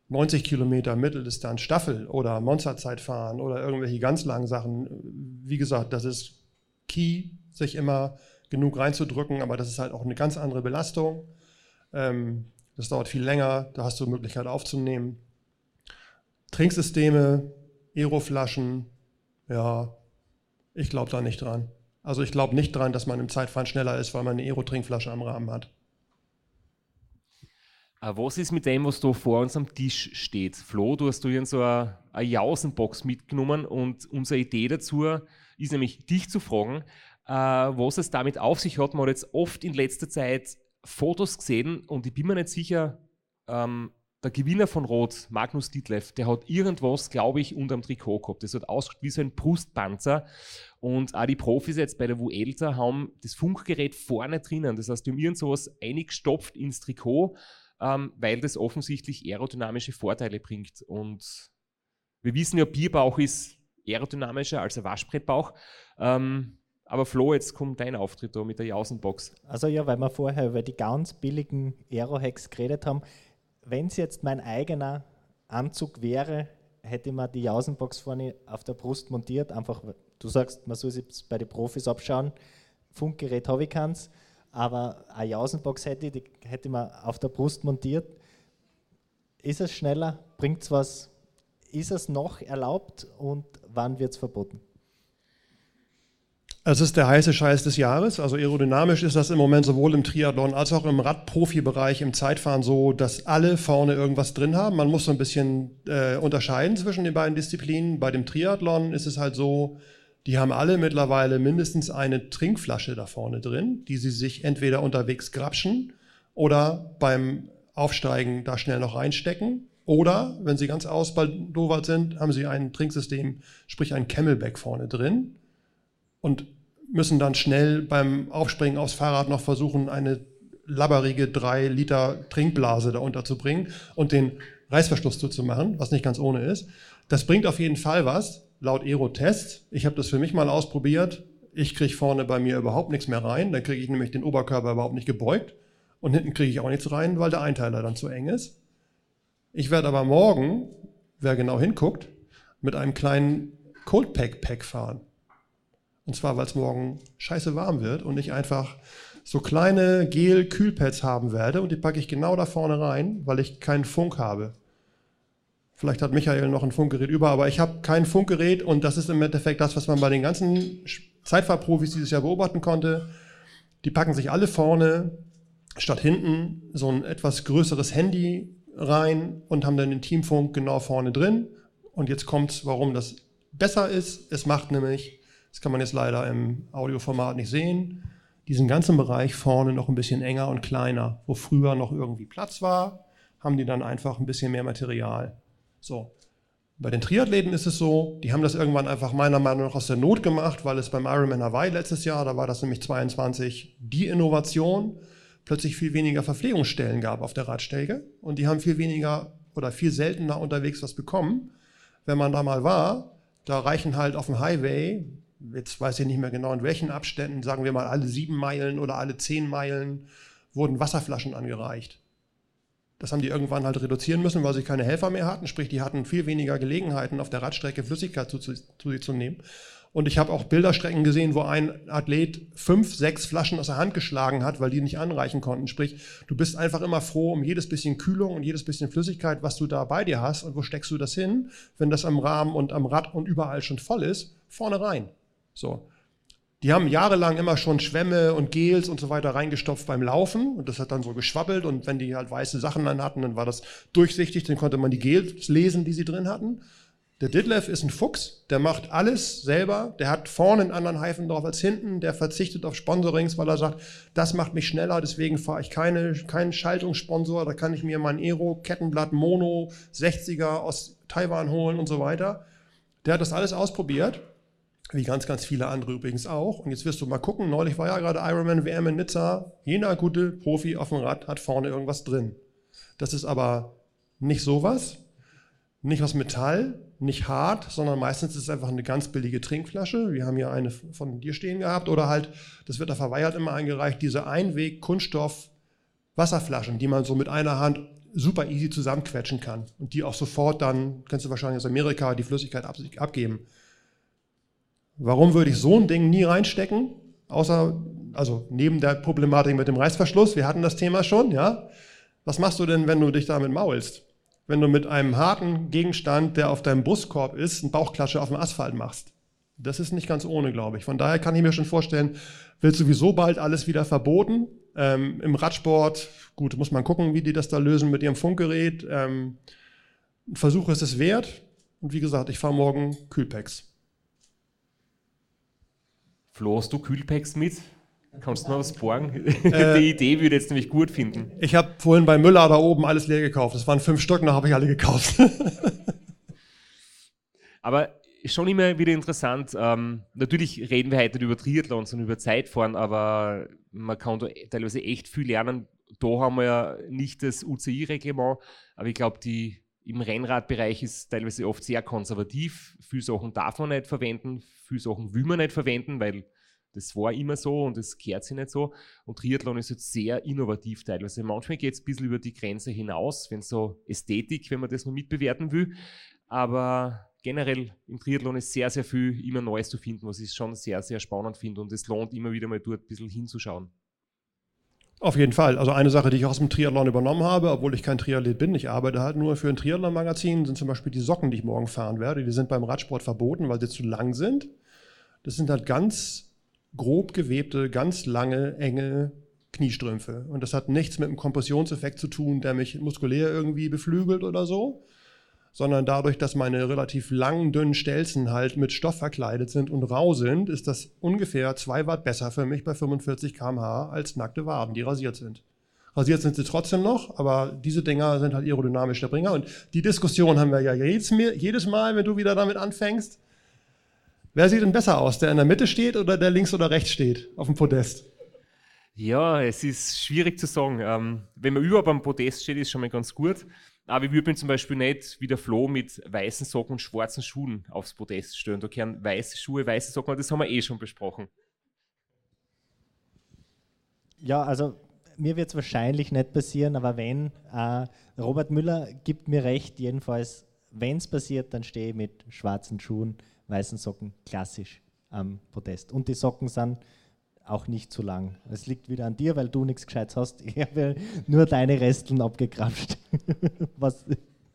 neunzig Kilometer Mitteldistanz Staffel oder Monsterzeit fahren oder irgendwelche ganz langen Sachen. Wie gesagt, das ist key, sich immer genug reinzudrücken, aber das ist halt auch eine ganz andere Belastung. Ähm, das dauert viel länger, da hast du die Möglichkeit aufzunehmen. Trinksysteme, Aeroflaschen, ja, ich glaube da nicht dran. Also ich glaube nicht dran, dass man im Zeitfahren schneller ist, weil man eine Aero-Trinkflasche am Rahmen hat. Was ist mit dem, was da vor uns am Tisch steht? Flo, du hast du hier so eine, eine Jausenbox mitgenommen und unsere Idee dazu ist nämlich, dich zu fragen, äh, was es damit auf sich hat. Man hat jetzt oft in letzter Zeit Fotos gesehen und ich bin mir nicht sicher, ähm, der Gewinner von Rot, Magnus Ditlev, der hat irgendwas, glaube ich, unterm Trikot gehabt. Das hat ausgeschaut wie so ein Brustpanzer. Und auch die Profis jetzt bei der Vuelta haben das Funkgerät vorne drinnen. Das heißt, die haben irgend sowas eingestopft ins Trikot, ähm, weil das offensichtlich aerodynamische Vorteile bringt. Und wir wissen ja, Bierbauch ist aerodynamischer als ein Waschbrettbauch. Ähm, aber Flo, jetzt kommt dein Auftritt da mit der Jausenbox. Also ja, weil wir vorher über die ganz billigen Aero-Hacks geredet haben, wenn es jetzt mein eigener Anzug wäre, hätte ich mir die Jausenbox vorne auf der Brust montiert. Einfach, du sagst, man soll sich bei den Profis abschauen. Funkgerät habe ich keins, aber eine Jausenbox hätte ich, die hätte ich mir auf der Brust montiert. Ist es schneller? Bringt es was? Ist es noch erlaubt und wann wird es verboten? Es ist der heiße Scheiß des Jahres. Also aerodynamisch ist das im Moment sowohl im Triathlon als auch im Radprofibereich im Zeitfahren so, dass alle vorne irgendwas drin haben. Man muss so ein bisschen äh, unterscheiden zwischen den beiden Disziplinen. Bei dem Triathlon ist es halt so, die haben alle mittlerweile mindestens eine Trinkflasche da vorne drin, die sie sich entweder unterwegs grapschen oder beim Aufsteigen da schnell noch reinstecken. Oder, wenn sie ganz ausbaldowert sind, haben sie ein Trinksystem, sprich ein Camelback vorne drin. Und müssen dann schnell beim Aufspringen aufs Fahrrad noch versuchen, eine labberige drei Liter Trinkblase da unterzubringen und den Reißverschluss zuzumachen, was nicht ganz ohne ist. Das bringt auf jeden Fall was, laut Aero-Test. Ich habe das für mich mal ausprobiert. Ich kriege vorne bei mir überhaupt nichts mehr rein. Dann kriege ich nämlich den Oberkörper überhaupt nicht gebeugt. Und hinten kriege ich auch nichts rein, weil der Einteiler dann zu eng ist. Ich werde aber morgen, wer genau hinguckt, mit einem kleinen Cold-Pack-Pack fahren. Und zwar, weil es morgen scheiße warm wird und ich einfach so kleine Gel-Kühlpads haben werde und die packe ich genau da vorne rein, weil ich keinen Funk habe. Vielleicht hat Michael noch ein Funkgerät über, aber ich habe kein Funkgerät und das ist im Endeffekt das, was man bei den ganzen Zeitfahrprofis dieses Jahr beobachten konnte. Die packen sich alle vorne statt hinten so ein etwas größeres Handy rein und haben dann den Teamfunk genau vorne drin. Und jetzt kommt's, warum das besser ist. Es macht nämlich, das kann man jetzt leider im Audioformat nicht sehen, diesen ganzen Bereich vorne noch ein bisschen enger und kleiner. Wo früher noch irgendwie Platz war, haben die dann einfach ein bisschen mehr Material. So. Bei den Triathleten ist es so, die haben das irgendwann einfach meiner Meinung nach aus der Not gemacht, weil es beim Ironman Hawaii letztes Jahr, da war das nämlich zweiundzwanzig, die Innovation, plötzlich viel weniger Verpflegungsstellen gab auf der Radstrecke und die haben viel weniger oder viel seltener unterwegs was bekommen. Wenn man da mal war, da reichen halt auf dem Highway, jetzt weiß ich nicht mehr genau in welchen Abständen, sagen wir mal alle sieben Meilen oder alle zehn Meilen, wurden Wasserflaschen angereicht. Das haben die irgendwann halt reduzieren müssen, weil sie keine Helfer mehr hatten, sprich die hatten viel weniger Gelegenheiten auf der Radstrecke Flüssigkeit zu, zu, zu sich zu nehmen. Und ich habe auch Bilderstrecken gesehen, wo ein Athlet fünf, sechs Flaschen aus der Hand geschlagen hat, weil die nicht anreichen konnten. Sprich, du bist einfach immer froh um jedes bisschen Kühlung und jedes bisschen Flüssigkeit, was du da bei dir hast. Und wo steckst du das hin, wenn das am Rahmen und am Rad und überall schon voll ist? Vorne rein. So. Die haben jahrelang immer schon Schwämme und Gels und so weiter reingestopft beim Laufen und das hat dann so geschwabbelt und wenn die halt weiße Sachen dann hatten, dann war das durchsichtig, dann konnte man die Gels lesen, die sie drin hatten. Der Ditlev ist ein Fuchs, der macht alles selber, der hat vorne einen anderen Reifen drauf als hinten, der verzichtet auf Sponsorings, weil er sagt, das macht mich schneller, deswegen fahre ich keine, keinen Schaltungssponsor, da kann ich mir mein Aero Kettenblatt Mono sechziger aus Taiwan holen und so weiter. Der hat das alles ausprobiert. Wie ganz, ganz viele andere übrigens auch. Und jetzt wirst du mal gucken, neulich war ja gerade Ironman W M in Nizza. Jener gute Profi auf dem Rad hat vorne irgendwas drin. Das ist aber nicht sowas, nicht aus Metall, nicht hart, sondern meistens ist es einfach eine ganz billige Trinkflasche. Wir haben hier eine von dir stehen gehabt. Oder halt, das wird auf Hawaii halt immer eingereicht, diese Einweg-Kunststoff-Wasserflaschen, die man so mit einer Hand super easy zusammenquetschen kann und die auch sofort dann, kennst du wahrscheinlich aus Amerika, die Flüssigkeit ab, abgeben. Warum würde ich so ein Ding nie reinstecken? Außer, also neben der Problematik mit dem Reißverschluss, wir hatten das Thema schon, ja. Was machst du denn, wenn du dich damit maulst? Wenn du mit einem harten Gegenstand, der auf deinem Brustkorb ist, einen Bauchklatsche auf dem Asphalt machst? Das ist nicht ganz ohne, glaube ich. Von daher kann ich mir schon vorstellen, wird sowieso bald alles wieder verboten. Ähm, Im Radsport, gut, muss man gucken, wie die das da lösen mit ihrem Funkgerät. Ähm, ein Versuch ist es wert. Und wie gesagt, ich fahre morgen Kühlpacks. Flo, hast du Kühlpacks mit? Kannst du noch was borgen? Äh, Die Idee würde ich jetzt nämlich gut finden. Ich habe vorhin bei Müller da oben alles leer gekauft. Das waren fünf Stück, da habe ich alle gekauft. Aber schon immer wieder interessant. Ähm, natürlich reden wir heute über Triathlons und über Zeitfahren, aber man kann da teilweise echt viel lernen. Da haben wir ja nicht das U C I-Reglement, aber ich glaube, die im Rennradbereich ist teilweise oft sehr konservativ. Viele Sachen darf man nicht verwenden, viele Sachen will man nicht verwenden, weil das war immer so und das gehört sich nicht so. Und Triathlon ist jetzt sehr innovativ teilweise. Manchmal geht es ein bisschen über die Grenze hinaus, wenn so Ästhetik, wenn man das nur mitbewerten will. Aber generell im Triathlon ist sehr, sehr viel immer Neues zu finden, was ich schon sehr, sehr spannend finde. Und es lohnt immer wieder mal dort ein bisschen hinzuschauen. Auf jeden Fall. Also eine Sache, die ich aus dem Triathlon übernommen habe, obwohl ich kein Triathlet bin, ich arbeite halt nur für ein Triathlon-Magazin, sind zum Beispiel die Socken, die ich morgen fahren werde. Die sind beim Radsport verboten, weil sie zu lang sind. Das sind halt ganz grob gewebte, ganz lange, enge Kniestrümpfe. Und das hat nichts mit einem Kompressionseffekt zu tun, der mich muskulär irgendwie beflügelt oder so, sondern dadurch, dass meine relativ langen, dünnen Stelzen halt mit Stoff verkleidet sind und rau sind, ist das ungefähr zwei Watt besser für mich bei fünfundvierzig Kilometer pro Stunde als nackte Waden, die rasiert sind. Rasiert sind sie trotzdem noch, aber diese Dinger sind halt aerodynamisch der Bringer. Und die Diskussion haben wir ja jedes, jedes Mal, wenn du wieder damit anfängst. Wer sieht denn besser aus, der in der Mitte steht oder der links oder rechts steht auf dem Podest? Ja, es ist schwierig zu sagen. Ähm, wenn man überhaupt am Podest steht, ist schon mal ganz gut. Aber ich würde mich zum Beispiel nicht wie der Flo mit weißen Socken und schwarzen Schuhen aufs Podest stellen. Da gehören weiße Schuhe, weiße Socken, und das haben wir eh schon besprochen. Ja, also mir wird es wahrscheinlich nicht passieren, aber wenn, äh, Robert Müller gibt mir recht, jedenfalls, wenn es passiert, dann stehe ich mit schwarzen Schuhen, weißen Socken klassisch am Podest. Und die Socken sind auch nicht zu lang. Es liegt wieder an dir, weil du nichts Gescheites hast. Ich habe nur deine Resteln abgekrapscht. Was?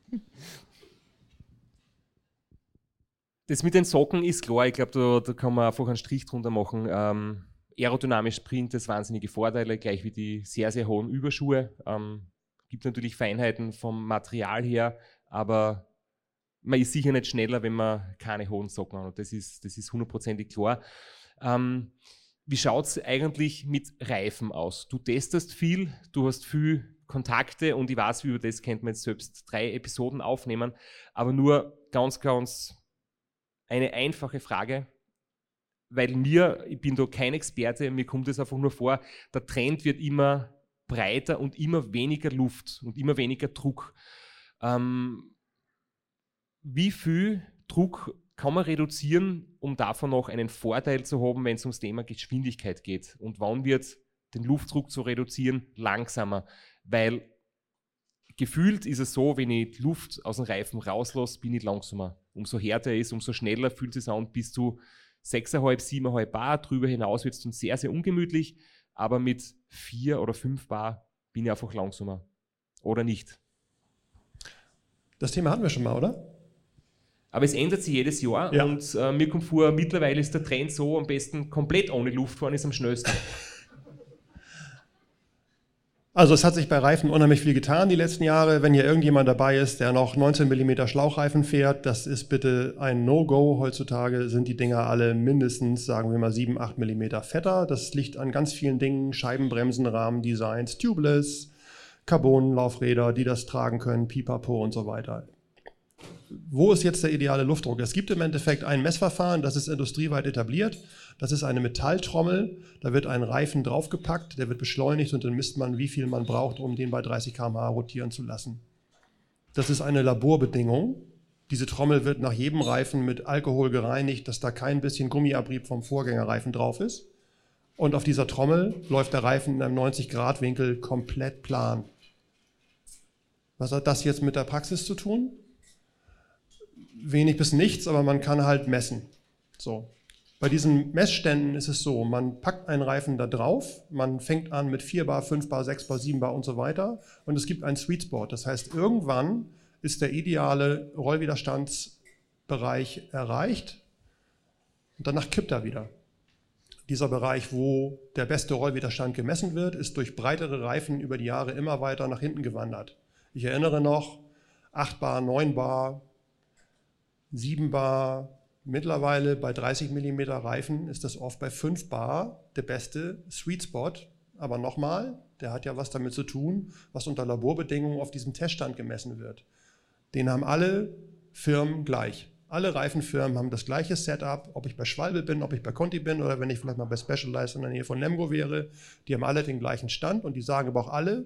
Das mit den Socken ist klar. Ich glaube, da, da kann man einfach einen Strich drunter machen. Ähm, aerodynamisch bringt das wahnsinnige Vorteile, gleich wie die sehr, sehr hohen Überschuhe. Ähm, gibt natürlich Feinheiten vom Material her, aber man ist sicher nicht schneller, wenn man keine hohen Socken hat. Das ist, das ist hundertprozentig klar. Ähm, wie schaut es eigentlich mit Reifen aus? Du testest viel, du hast viel Kontakte und ich weiß, über das könnte man jetzt selbst drei Episoden aufnehmen, aber nur ganz, ganz eine einfache Frage, weil mir, ich bin da kein Experte, mir kommt es einfach nur vor, der Trend wird immer breiter und immer weniger Luft und immer weniger Druck. Ähm, wie viel Druck kann man reduzieren, um davon noch einen Vorteil zu haben, wenn es ums Thema Geschwindigkeit geht? Und wann wird den Luftdruck zu reduzieren langsamer? Weil gefühlt ist es so, wenn ich die Luft aus dem Reifen rauslasse, bin ich langsamer. Umso härter er ist, umso schneller fühlt es sich an, bis zu sechs Komma fünf, sieben Komma fünf Bar. Drüber hinaus wird es dann sehr, sehr ungemütlich. Aber mit vier oder fünf Bar bin ich einfach langsamer. Oder nicht? Das Thema hatten wir schon mal, oder? Aber es ändert sich jedes Jahr Ja. und äh, mir kommt vor, mittlerweile ist der Trend so, am besten komplett ohne Luft fahren ist am schnellsten. Also es hat sich bei Reifen unheimlich viel getan die letzten Jahre. Wenn hier irgendjemand dabei ist, der noch neunzehn Millimeter Schlauchreifen fährt, das ist bitte ein No-Go. Heutzutage sind die Dinger alle mindestens, sagen wir mal, sieben, acht Millimeter fetter. Das liegt an ganz vielen Dingen, Scheibenbremsen, Rahmendesigns, Tubeless, Carbon-Laufräder, die das tragen können, Pipapo und so weiter. Wo ist jetzt der ideale Luftdruck? Es gibt im Endeffekt ein Messverfahren, das ist industrieweit etabliert. Das ist eine Metalltrommel, da wird ein Reifen draufgepackt, der wird beschleunigt und dann misst man, wie viel man braucht, um den bei dreißig Kilometer pro Stunde rotieren zu lassen. Das ist eine Laborbedingung. Diese Trommel wird nach jedem Reifen mit Alkohol gereinigt, dass da kein bisschen Gummiabrieb vom Vorgängerreifen drauf ist. Und auf dieser Trommel läuft der Reifen in einem neunzig Grad Winkel komplett plan. Was hat das jetzt mit der Praxis zu tun? Wenig bis nichts, aber man kann halt messen. So. Bei diesen Messständen ist es so, man packt einen Reifen da drauf, man fängt an mit vier Bar, fünf Bar, sechs Bar, sieben Bar und so weiter und es gibt einen Sweet Spot. Das heißt, irgendwann ist der ideale Rollwiderstandsbereich erreicht und danach kippt er wieder. Dieser Bereich, wo der beste Rollwiderstand gemessen wird, ist durch breitere Reifen über die Jahre immer weiter nach hinten gewandert. Ich erinnere noch, acht Bar, neun Bar, sieben Bar, mittlerweile bei dreißig Millimeter Reifen ist das oft bei fünf Bar der beste Sweet Spot. Aber nochmal, der hat ja was damit zu tun, was unter Laborbedingungen auf diesem Teststand gemessen wird. Den haben alle Firmen gleich. Alle Reifenfirmen haben das gleiche Setup, ob ich bei Schwalbe bin, ob ich bei Conti bin oder wenn ich vielleicht mal bei Specialized in der Nähe von Lemgo wäre. Die haben alle den gleichen Stand und die sagen aber auch alle,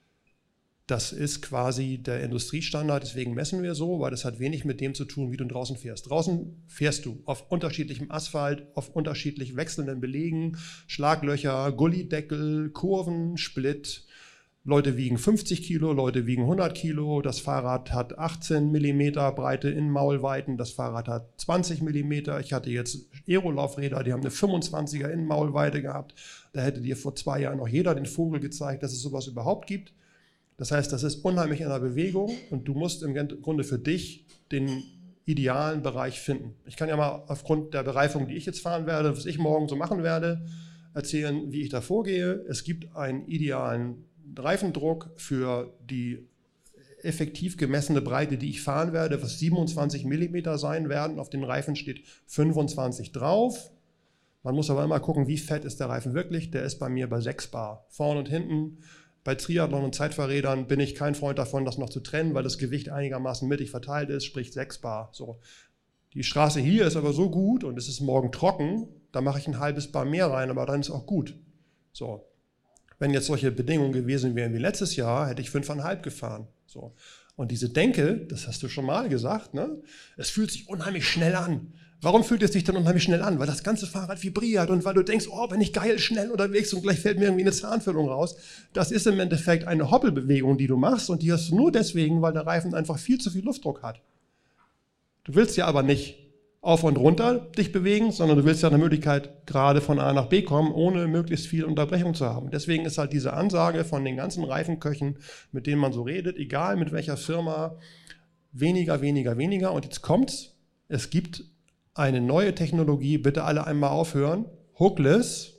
das ist quasi der Industriestandard, deswegen messen wir so, weil das hat wenig mit dem zu tun, wie du draußen fährst. Draußen fährst du auf unterschiedlichem Asphalt, auf unterschiedlich wechselnden Belegen, Schlaglöcher, Gullideckel, Kurven, Split. Leute wiegen fünfzig Kilo, Leute wiegen hundert Kilo. Das Fahrrad hat achtzehn Millimeter breite Innenmaulweiten, das Fahrrad hat zwanzig Millimeter. Ich hatte jetzt Aerolaufräder, die haben eine fünfundzwanziger Innenmaulweite gehabt. Da hätte dir vor zwei Jahren noch jeder den Vogel gezeigt, dass es sowas überhaupt gibt. Das heißt, das ist unheimlich in der Bewegung und du musst im Grunde für dich den idealen Bereich finden. Ich kann ja mal aufgrund der Bereifung, die ich jetzt fahren werde, was ich morgen so machen werde, erzählen, wie ich da vorgehe. Es gibt einen idealen Reifendruck für die effektiv gemessene Breite, die ich fahren werde, was siebenundzwanzig Millimeter sein werden. Auf den Reifen steht fünfundzwanzig drauf. Man muss aber immer gucken, wie fett ist der Reifen wirklich. Der ist bei mir bei sechs Bar, vorn und hinten. Bei Triathlon und Zeitfahrrädern bin ich kein Freund davon, das noch zu trennen, weil das Gewicht einigermaßen mittig verteilt ist, sprich sechs Bar. So. Die Straße hier ist aber so gut und es ist morgen trocken, da mache ich ein halbes Bar mehr rein, aber dann ist auch gut. So. Wenn jetzt solche Bedingungen gewesen wären wie letztes Jahr, hätte ich fünfeinhalb gefahren. So. Und diese Denke, das hast du schon mal gesagt, ne? Es fühlt sich unheimlich schnell an. Warum fühlt es sich dann unheimlich schnell an? Weil das ganze Fahrrad vibriert und weil du denkst, oh, bin ich geil schnell unterwegs und gleich fällt mir irgendwie eine Zahnfüllung raus. Das ist im Endeffekt eine Hoppelbewegung, die du machst und die hast du nur deswegen, weil der Reifen einfach viel zu viel Luftdruck hat. Du willst ja aber nicht auf und runter dich bewegen, sondern du willst ja eine Möglichkeit gerade von A nach B kommen, ohne möglichst viel Unterbrechung zu haben. Deswegen ist halt diese Ansage von den ganzen Reifenköchen, mit denen man so redet, egal mit welcher Firma, weniger, weniger, weniger. Und jetzt kommt's, es gibt eine neue Technologie, bitte alle einmal aufhören, Hookless,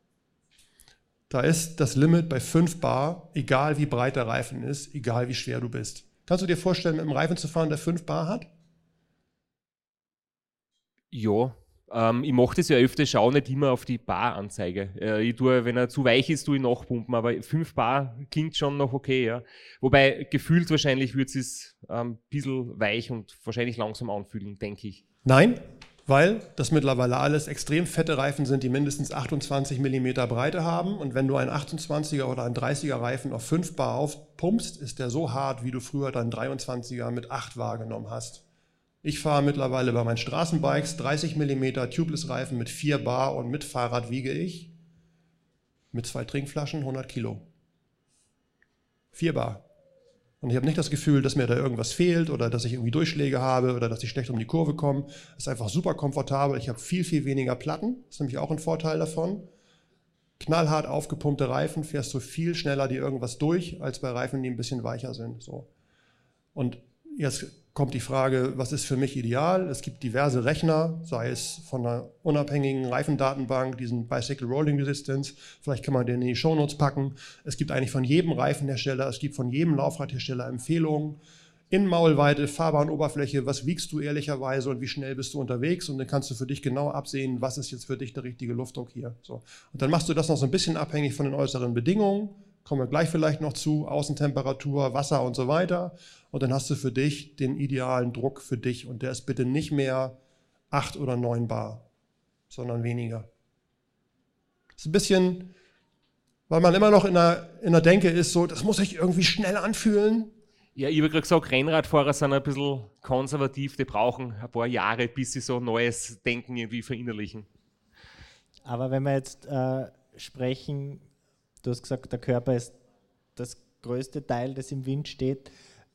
da ist das Limit bei fünf Bar, egal wie breit der Reifen ist, egal wie schwer du bist. Kannst du dir vorstellen, mit einem Reifen zu fahren, der fünf Bar hat? Ja, ähm, ich mache das ja öfter, schaue nicht immer auf die Bar-Anzeige. Äh, ich tue, wenn er zu weich ist, tue ich nachpumpen, aber fünf Bar klingt schon noch okay, ja. Wobei gefühlt wahrscheinlich wird es ein ähm, bisschen weich und wahrscheinlich langsam anfühlen, denke ich. Nein, weil das mittlerweile alles extrem fette Reifen sind, die mindestens achtundzwanzig Millimeter Breite haben. Und wenn du einen achtundzwanziger oder einen dreißiger Reifen auf fünf Bar aufpumpst, ist der so hart, wie du früher deinen dreiundzwanziger mit acht wahrgenommen hast. Ich fahre mittlerweile bei meinen Straßenbikes dreißig Millimeter Tubeless-Reifen mit vier Bar und mit Fahrrad wiege ich mit zwei Trinkflaschen hundert Kilo. vier Bar. Und ich habe nicht das Gefühl, dass mir da irgendwas fehlt oder dass ich irgendwie Durchschläge habe oder dass ich schlecht um die Kurve komme. Es ist einfach super komfortabel. Ich habe viel, viel weniger Platten. Das ist nämlich auch ein Vorteil davon. Knallhart aufgepumpte Reifen, fährst du viel schneller dir irgendwas durch, als bei Reifen, die ein bisschen weicher sind. So. Und jetzt kommt die Frage, was ist für mich ideal? Es gibt diverse Rechner, sei es von einer unabhängigen Reifendatenbank, diesen Bicycle Rolling Resistance, vielleicht kann man den in die Shownotes packen. Es gibt eigentlich von jedem Reifenhersteller, es gibt von jedem Laufradhersteller Empfehlungen. Innenmaulweite, Fahrbahnoberfläche, was wiegst du ehrlicherweise und wie schnell bist du unterwegs? Und dann kannst du für dich genau absehen, was ist jetzt für dich der richtige Luftdruck hier. So. Und dann machst du das noch so ein bisschen abhängig von den äußeren Bedingungen. Kommen wir gleich vielleicht noch zu, Außentemperatur, Wasser und so weiter. Und dann hast du für dich den idealen Druck für dich. Und der ist bitte nicht mehr acht oder neun Bar, sondern weniger. Das ist ein bisschen, weil man immer noch in der, in der Denke ist, so, das muss sich irgendwie schnell anfühlen. Ja, ich habe gerade gesagt, Rennradfahrer sind ein bisschen konservativ, die brauchen ein paar Jahre, bis sie so neues Denken irgendwie verinnerlichen. Aber wenn wir jetzt äh, sprechen, du hast gesagt, der Körper ist das größte Teil, das im Wind steht.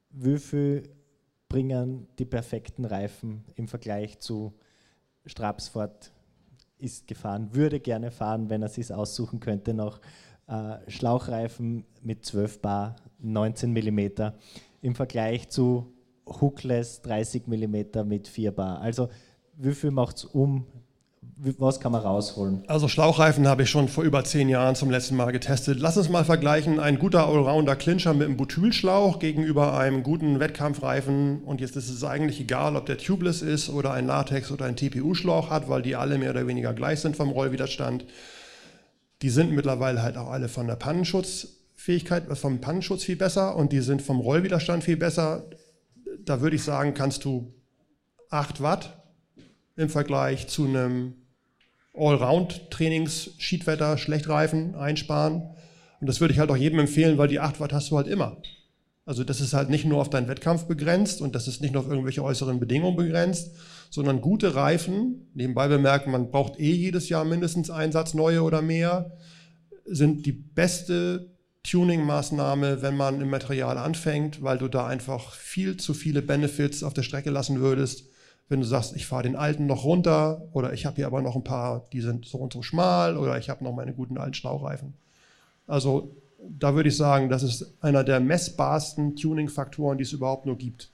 wie viel bringen die perfekten Reifen im Vergleich zu Strapsford ist gefahren, würde gerne fahren, wenn er es sich aussuchen könnte, noch äh, Schlauchreifen mit zwölf Bar, neunzehn Millimeter im Vergleich zu Hookless dreißig Millimeter mit vier Bar. Also wie viel macht es um? Was kann man rausholen? Also Schlauchreifen habe ich schon vor über zehn Jahren zum letzten Mal getestet. Lass uns mal vergleichen, ein guter Allrounder Clincher mit einem Butylschlauch gegenüber einem guten Wettkampfreifen. Und jetzt ist es eigentlich egal, ob der tubeless ist oder ein Latex- oder ein T P U-Schlauch hat, weil die alle mehr oder weniger gleich sind vom Rollwiderstand. Die sind mittlerweile halt auch alle von der Pannenschutzfähigkeit, vom Pannenschutz viel besser und die sind vom Rollwiderstand viel besser. Da würde ich sagen, kannst du acht Watt im Vergleich zu einem Allround-Trainings-Schiedwetter, Schlechtreifen einsparen. Und das würde ich halt auch jedem empfehlen, weil die acht Watt hast du halt immer. Also das ist halt nicht nur auf deinen Wettkampf begrenzt und das ist nicht nur auf irgendwelche äußeren Bedingungen begrenzt, sondern gute Reifen, nebenbei bemerkt, man braucht eh jedes Jahr mindestens einen Satz neue oder mehr, sind die beste Tuning-Maßnahme, wenn man im Material anfängt, weil du da einfach viel zu viele Benefits auf der Strecke lassen würdest. Wenn du sagst, ich fahre den alten noch runter oder ich habe hier aber noch ein paar, die sind so und so schmal oder ich habe noch meine guten alten Schlauchreifen. Also da würde ich sagen, das ist einer der messbarsten Tuning-Faktoren, die es überhaupt nur gibt.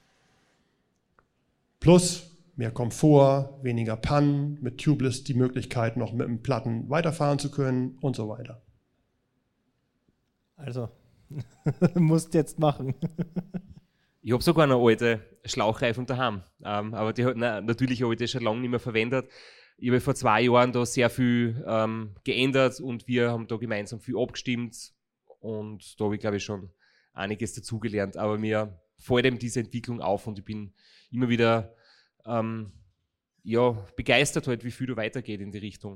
Plus mehr Komfort, weniger Pannen, mit Tubeless die Möglichkeit noch mit dem Platten weiterfahren zu können und so weiter. Also, musst jetzt machen. Ich habe sogar noch alte Schlauchreifen daheim, ähm, aber die, na, natürlich habe ich das schon lange nicht mehr verwendet. Ich habe vor zwei Jahren da sehr viel ähm, geändert und wir haben da gemeinsam viel abgestimmt und da habe ich, glaube ich, schon einiges dazugelernt. Aber mir fällt eben diese Entwicklung auf und ich bin immer wieder ähm, ja, begeistert, halt, wie viel da weitergeht in die Richtung.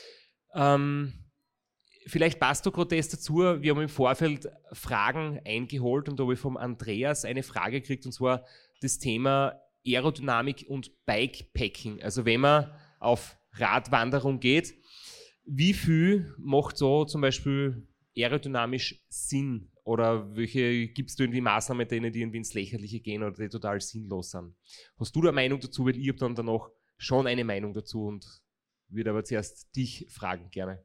Ähm, Vielleicht passt doch gerade das dazu, wir haben im Vorfeld Fragen eingeholt und da habe ich vom Andreas eine Frage gekriegt und zwar das Thema Aerodynamik und Bikepacking. Also wenn man auf Radwanderung geht, wie viel macht so zum Beispiel aerodynamisch Sinn oder welche gibt es da irgendwie Maßnahmen, denen die irgendwie ins Lächerliche gehen oder die total sinnlos sind? Hast du da eine Meinung dazu, weil ich habe dann danach schon eine Meinung dazu und würde aber zuerst dich fragen gerne.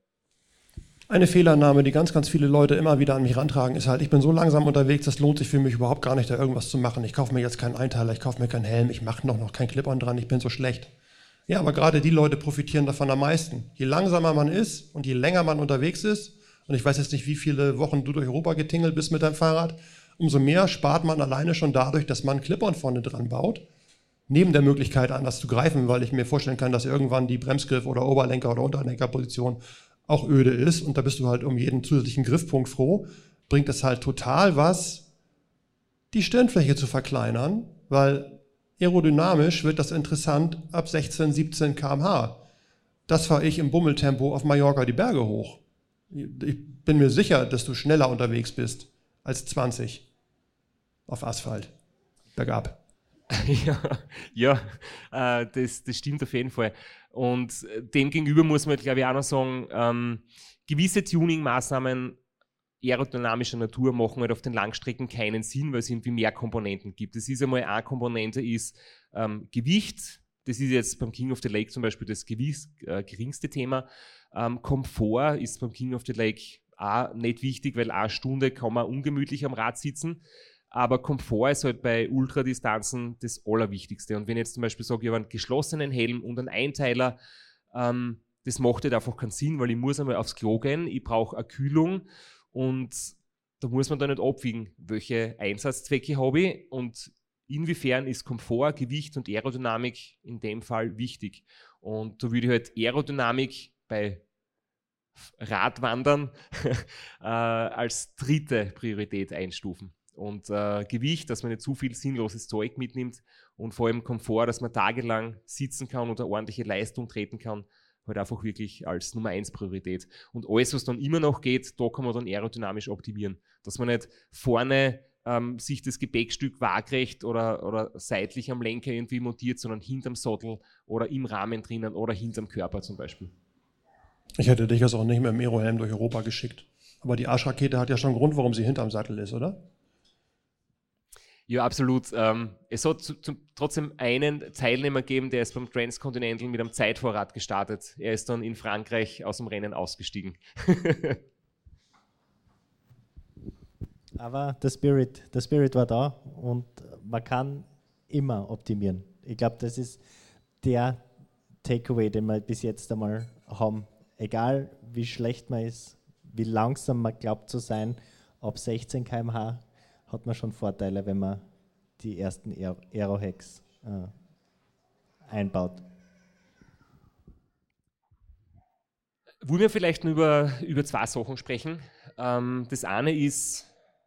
Eine Fehlannahme, die ganz, ganz viele Leute immer wieder an mich rantragen, ist halt, ich bin so langsam unterwegs, das lohnt sich für mich überhaupt gar nicht, da irgendwas zu machen. Ich kaufe mir jetzt keinen Einteiler, ich kaufe mir keinen Helm, ich mache noch, noch kein Clip-on dran, ich bin so schlecht. Ja, aber gerade die Leute profitieren davon am meisten. Je langsamer man ist und je länger man unterwegs ist, und ich weiß jetzt nicht, wie viele Wochen du durch Europa getingelt bist mit deinem Fahrrad, umso mehr spart man alleine schon dadurch, dass man Clip-on vorne dran baut, neben der Möglichkeit anders zu greifen, weil ich mir vorstellen kann, dass irgendwann die Bremsgriff- oder Oberlenker- oder Unterlenkerposition auch öde ist und da bist du halt um jeden zusätzlichen Griffpunkt froh, bringt es halt total was, die Stirnfläche zu verkleinern, weil aerodynamisch wird das interessant ab sechzehn, siebzehn Kilometer pro Stunde. Das fahre ich im Bummeltempo auf Mallorca die Berge hoch. Ich bin mir sicher, dass du schneller unterwegs bist als zwanzig auf Asphalt, bergab. Ja, ja äh, das, das stimmt auf jeden Fall. Und dem gegenüber muss man, glaube ich, auch noch sagen, ähm, gewisse Tuning-Maßnahmen aerodynamischer Natur machen halt auf den Langstrecken keinen Sinn, weil es irgendwie mehr Komponenten gibt. Das ist einmal eine Komponente, ist ähm, Gewicht. Das ist jetzt beim King of the Lake zum Beispiel das Gewicht, äh, geringste Thema. Ähm, Komfort ist beim King of the Lake auch nicht wichtig, weil eine Stunde kann man ungemütlich am Rad sitzen. Aber Komfort ist halt bei Ultradistanzen das Allerwichtigste. Und wenn ich jetzt zum Beispiel sage, ich habe einen geschlossenen Helm und einen Einteiler, ähm, das macht halt einfach keinen Sinn, weil ich muss einmal aufs Klo gehen, ich brauche eine Kühlung und da muss man dann nicht abwiegen, welche Einsatzzwecke habe ich und inwiefern ist Komfort, Gewicht und Aerodynamik in dem Fall wichtig. Und da würde ich halt Aerodynamik bei Radwandern äh, als dritte Priorität einstufen. Und äh, Gewicht, dass man nicht zu viel sinnloses Zeug mitnimmt und vor allem Komfort, dass man tagelang sitzen kann und eine ordentliche Leistung treten kann, halt einfach wirklich als Nummer eins Priorität. Und alles, was dann immer noch geht, da kann man dann aerodynamisch optimieren. Dass man nicht vorne ähm, sich das Gepäckstück waagrecht oder, oder seitlich am Lenker irgendwie montiert, sondern hinterm Sattel oder im Rahmen drinnen oder hinterm Körper zum Beispiel. Ich hätte dich jetzt auch nicht mit dem Aerohelm durch Europa geschickt. Aber die Arschrakete hat ja schon einen Grund, warum sie hinterm Sattel ist, oder? Ja, absolut. Ähm, es hat zu, zu, trotzdem einen Teilnehmer gegeben, der ist beim Transcontinental mit einem Zeitvorrat gestartet. Er ist dann in Frankreich aus dem Rennen ausgestiegen. Aber der Spirit, der Spirit war da und man kann immer optimieren. Ich glaube, das ist der Takeaway, den wir bis jetzt einmal haben. Egal wie schlecht man ist, wie langsam man glaubt zu sein, ab sechzehn Kilometer pro Stunde hat man schon Vorteile, wenn man die ersten Aero-Hacks äh, einbaut. Wollen wir vielleicht nur über, über zwei Sachen sprechen. Ähm, das eine ist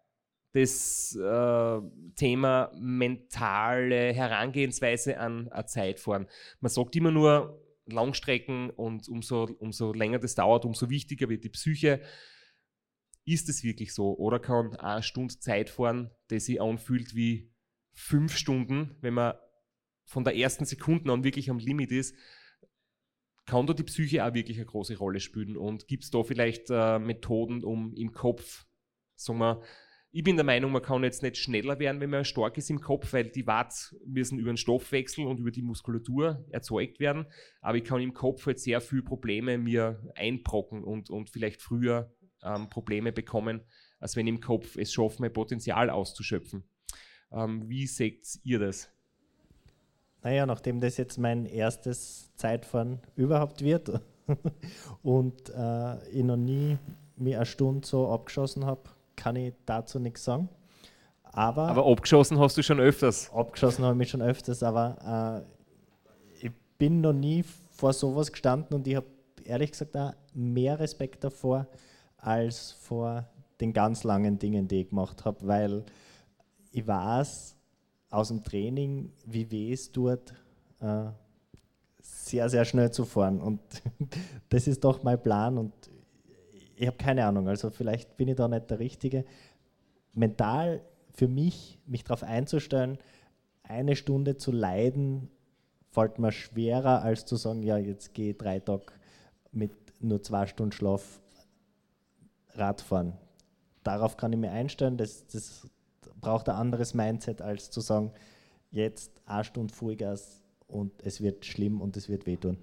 das äh, Thema mentale Herangehensweise an eine Zeitfahren. Man sagt immer nur Langstrecken und umso, umso länger das dauert, umso wichtiger wird die Psyche. Ist es wirklich so? Oder kann eine Stunde Zeit fahren, die sich anfühlt wie fünf Stunden, wenn man von der ersten Sekunde an wirklich am Limit ist, kann da die Psyche auch wirklich eine große Rolle spielen? Und gibt es da vielleicht äh, Methoden, um im Kopf, sagen wir, ich bin der Meinung, man kann jetzt nicht schneller werden, wenn man stark ist im Kopf, weil die Watt müssen über den Stoffwechsel und über die Muskulatur erzeugt werden. Aber ich kann im Kopf halt sehr viele Probleme mir einbrocken und, und vielleicht früher ähm, Probleme bekommen, als wenn ich im Kopf es schaffe, mein Potenzial auszuschöpfen. Ähm, wie seht ihr das? Naja, nachdem das jetzt mein erstes Zeitfahren überhaupt wird und äh, ich noch nie mir eine Stunde so abgeschossen habe, kann ich dazu nichts sagen. Aber, aber abgeschossen hast du schon öfters. Abgeschossen habe ich mich schon öfters, aber äh, ich bin noch nie vor sowas gestanden und ich habe ehrlich gesagt auch mehr Respekt davor als vor den ganz langen Dingen, die ich gemacht habe, weil ich weiß aus dem Training, wie weh es tut, äh, sehr, sehr schnell zu fahren. Und das ist doch mein Plan und ich habe keine Ahnung, also vielleicht bin ich da nicht der Richtige. Mental für mich, mich darauf einzustellen, eine Stunde zu leiden, fällt mir schwerer, als zu sagen, ja, jetzt gehe ich drei Tage mit nur zwei Stunden Schlaf Radfahren. Darauf kann ich mir einstellen, das, das braucht ein anderes Mindset, als zu sagen, jetzt eine Stunde Vollgas und es wird schlimm und es wird wehtun.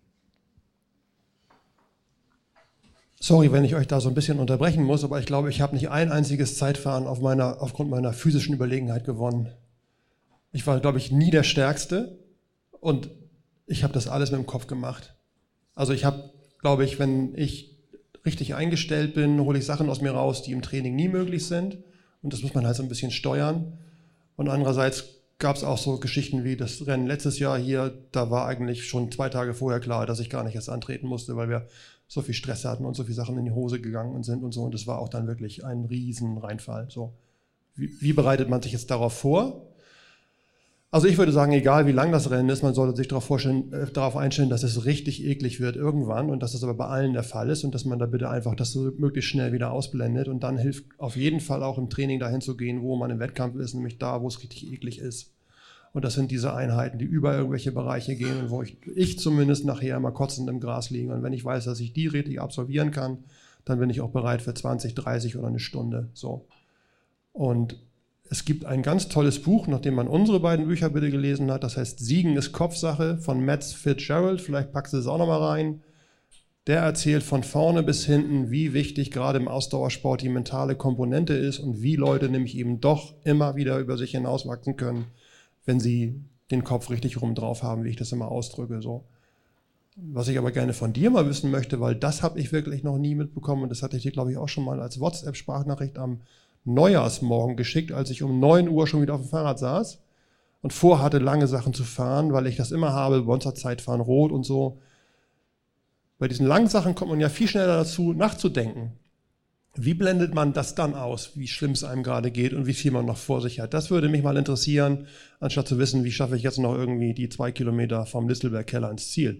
Sorry, wenn ich euch da so ein bisschen unterbrechen muss, aber ich glaube, ich habe nicht ein einziges Zeitfahren auf meiner, aufgrund meiner physischen Überlegenheit gewonnen. Ich war, glaube ich, nie der Stärkste und ich habe das alles mit dem Kopf gemacht. Also ich habe, glaube ich, wenn ich richtig eingestellt bin, hole ich Sachen aus mir raus, die im Training nie möglich sind und das muss man halt so ein bisschen steuern. Und andererseits gab es auch so Geschichten wie das Rennen letztes Jahr hier, da war eigentlich schon zwei Tage vorher klar, dass ich gar nicht erst antreten musste, weil wir so viel Stress hatten und so viele Sachen in die Hose gegangen sind und so. Und das war auch dann wirklich ein riesen Reinfall. So. Wie, wie bereitet man sich jetzt darauf vor? Also ich würde sagen, egal wie lang das Rennen ist, man sollte sich darauf, vorstellen, äh, darauf einstellen, dass es richtig eklig wird irgendwann und dass das aber bei allen der Fall ist und dass man da bitte einfach das so möglichst schnell wieder ausblendet. Und dann hilft auf jeden Fall auch im Training dahin zu gehen, wo man im Wettkampf ist, nämlich da, wo es richtig eklig ist. Und das sind diese Einheiten, die über irgendwelche Bereiche gehen und wo ich, ich zumindest nachher mal kotzend im Gras liege. Und wenn ich weiß, dass ich die richtig absolvieren kann, dann bin ich auch bereit für zwanzig, dreißig oder eine Stunde. So. Und es gibt ein ganz tolles Buch, nachdem man unsere beiden Bücher bitte gelesen hat. Das heißt Siegen ist Kopfsache von Matt Fitzgerald. Vielleicht packst du es auch nochmal rein. Der erzählt von vorne bis hinten, wie wichtig gerade im Ausdauersport die mentale Komponente ist und wie Leute nämlich eben doch immer wieder über sich hinauswachsen können, wenn sie den Kopf richtig rum drauf haben, wie ich das immer ausdrücke. So. Was ich aber gerne von dir mal wissen möchte, weil das habe ich wirklich noch nie mitbekommen und das hatte ich dir, glaube ich, auch schon mal als WhatsApp-Sprachnachricht am Neujahrsmorgen geschickt, als ich um neun Uhr schon wieder auf dem Fahrrad saß und vorhatte, lange Sachen zu fahren, weil ich das immer habe, bei unserer Zeit fahren rot und so. Bei diesen langen Sachen kommt man ja viel schneller dazu, nachzudenken. Wie blendet man das dann aus, wie schlimm es einem gerade geht und wie viel man noch vor sich hat? Das würde mich mal interessieren, anstatt zu wissen, wie schaffe ich jetzt noch irgendwie die zwei Kilometer vom Listelberg-Keller ins Ziel.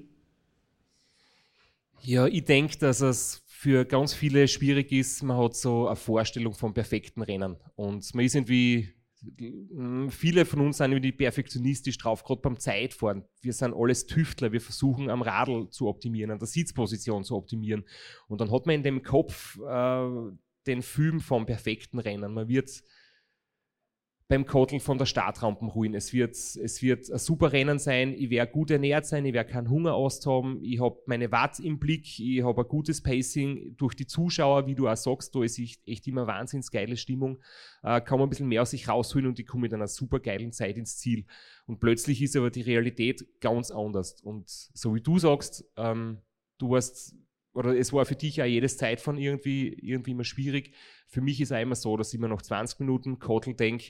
Ja, ich denke, dass es für ganz viele schwierig ist. Man hat so eine Vorstellung vom perfekten Rennen und man ist irgendwie, viele von uns sind irgendwie perfektionistisch drauf, gerade beim Zeitfahren. Wir sind alles Tüftler, wir versuchen am Radl zu optimieren, an der Sitzposition zu optimieren und dann hat man in dem Kopf äh, den Film vom perfekten Rennen. Man wird beim Koteln von der Startrampe holen. Es wird, es wird ein super Rennen sein, ich werde gut ernährt sein, ich werde keinen Hungerast haben, ich habe meine Watt im Blick, ich habe ein gutes Pacing durch die Zuschauer, wie du auch sagst, da ist echt, echt immer wahnsinnig geile Stimmung, äh, kann man ein bisschen mehr aus sich rausholen und ich komme mit einer super geilen Zeit ins Ziel. Und plötzlich ist aber die Realität ganz anders. Und so wie du sagst, ähm, du warst, oder es war für dich auch jedes Zeitfahren irgendwie, irgendwie immer schwierig. Für mich ist es auch immer so, dass ich mir nach zwanzig Minuten Kotel denke,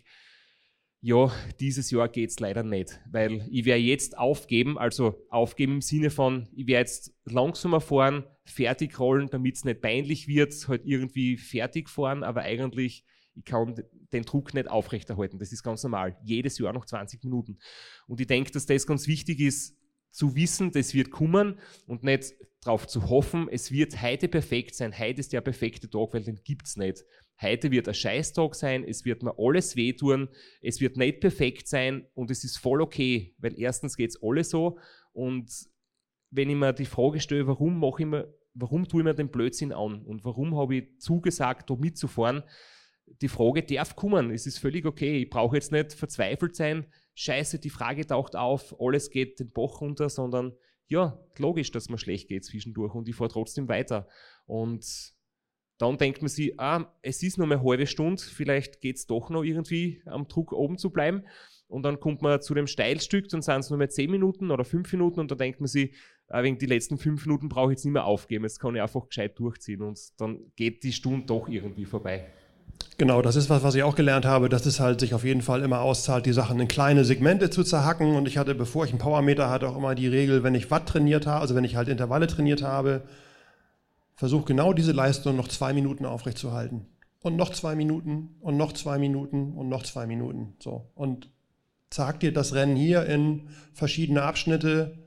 ja, dieses Jahr geht es leider nicht, weil ich werde jetzt aufgeben, also aufgeben im Sinne von, ich werde jetzt langsamer fahren, fertig rollen, damit es nicht peinlich wird, halt irgendwie fertig fahren, aber eigentlich, ich kann den Druck nicht aufrechterhalten, das ist ganz normal, jedes Jahr noch zwanzig Minuten. Und ich denke, dass das ganz wichtig ist, zu wissen, das wird kommen und nicht darauf zu hoffen, es wird heute perfekt sein, heute ist der perfekte Tag, weil den gibt es nicht. Heute wird ein Scheißtag sein, es wird mir alles wehtun, es wird nicht perfekt sein und es ist voll okay, weil erstens geht es alle so und wenn ich mir die Frage stelle, warum mache ich mir, warum tue ich mir den Blödsinn an und warum habe ich zugesagt, da mitzufahren, die Frage darf kommen, es ist völlig okay, ich brauche jetzt nicht verzweifelt sein, scheiße, die Frage taucht auf, alles geht den Bach runter, sondern ja, logisch, dass mir schlecht geht zwischendurch und ich fahre trotzdem weiter. Und dann denkt man sich, ah, es ist nur eine halbe Stunde, vielleicht geht es doch noch irgendwie am Druck oben zu bleiben. Und dann kommt man zu dem Steilstück, dann sind es nur mehr zehn Minuten oder fünf Minuten und dann denkt man sich, ah, wegen die letzten fünf Minuten brauche ich jetzt nicht mehr aufgeben, jetzt kann ich einfach gescheit durchziehen und dann geht die Stunde doch irgendwie vorbei. Genau, das ist was, was ich auch gelernt habe, dass es halt sich auf jeden Fall immer auszahlt, die Sachen in kleine Segmente zu zerhacken. Und ich hatte, bevor ich einen Powermeter hatte, auch immer die Regel, wenn ich Watt trainiert habe, also wenn ich halt Intervalle trainiert habe, versuche genau diese Leistung noch zwei Minuten aufrechtzuerhalten. Und noch zwei Minuten und noch zwei Minuten und noch zwei Minuten. So. Und zerhack dir das Rennen hier in verschiedene Abschnitte,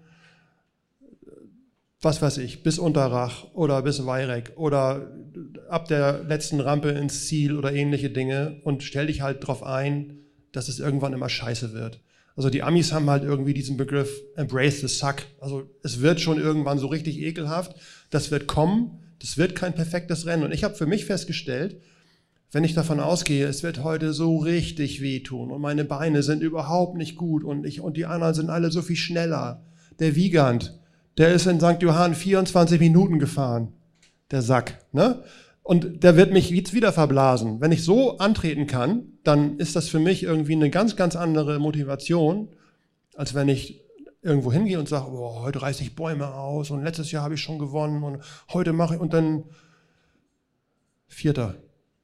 was weiß ich, bis Unterrach oder bis Weirek oder ab der letzten Rampe ins Ziel oder ähnliche Dinge und stell dich halt drauf ein, dass es irgendwann immer scheiße wird. Also die Amis haben halt irgendwie diesen Begriff embrace the suck. Also es wird schon irgendwann so richtig ekelhaft, das wird kommen, das wird kein perfektes Rennen. Und ich habe für mich festgestellt, wenn ich davon ausgehe, es wird heute so richtig wehtun und meine Beine sind überhaupt nicht gut und, ich, und die anderen sind alle so viel schneller. Der Wiegand, der ist in Sankt Johann vierundzwanzig Minuten gefahren, der Sack, ne? Und der wird mich jetzt wieder verblasen. Wenn ich so antreten kann, dann ist das für mich irgendwie eine ganz, ganz andere Motivation, als wenn ich irgendwo hingehe und sage, oh, heute reiße ich Bäume aus und letztes Jahr habe ich schon gewonnen und heute mache ich und dann Vierter.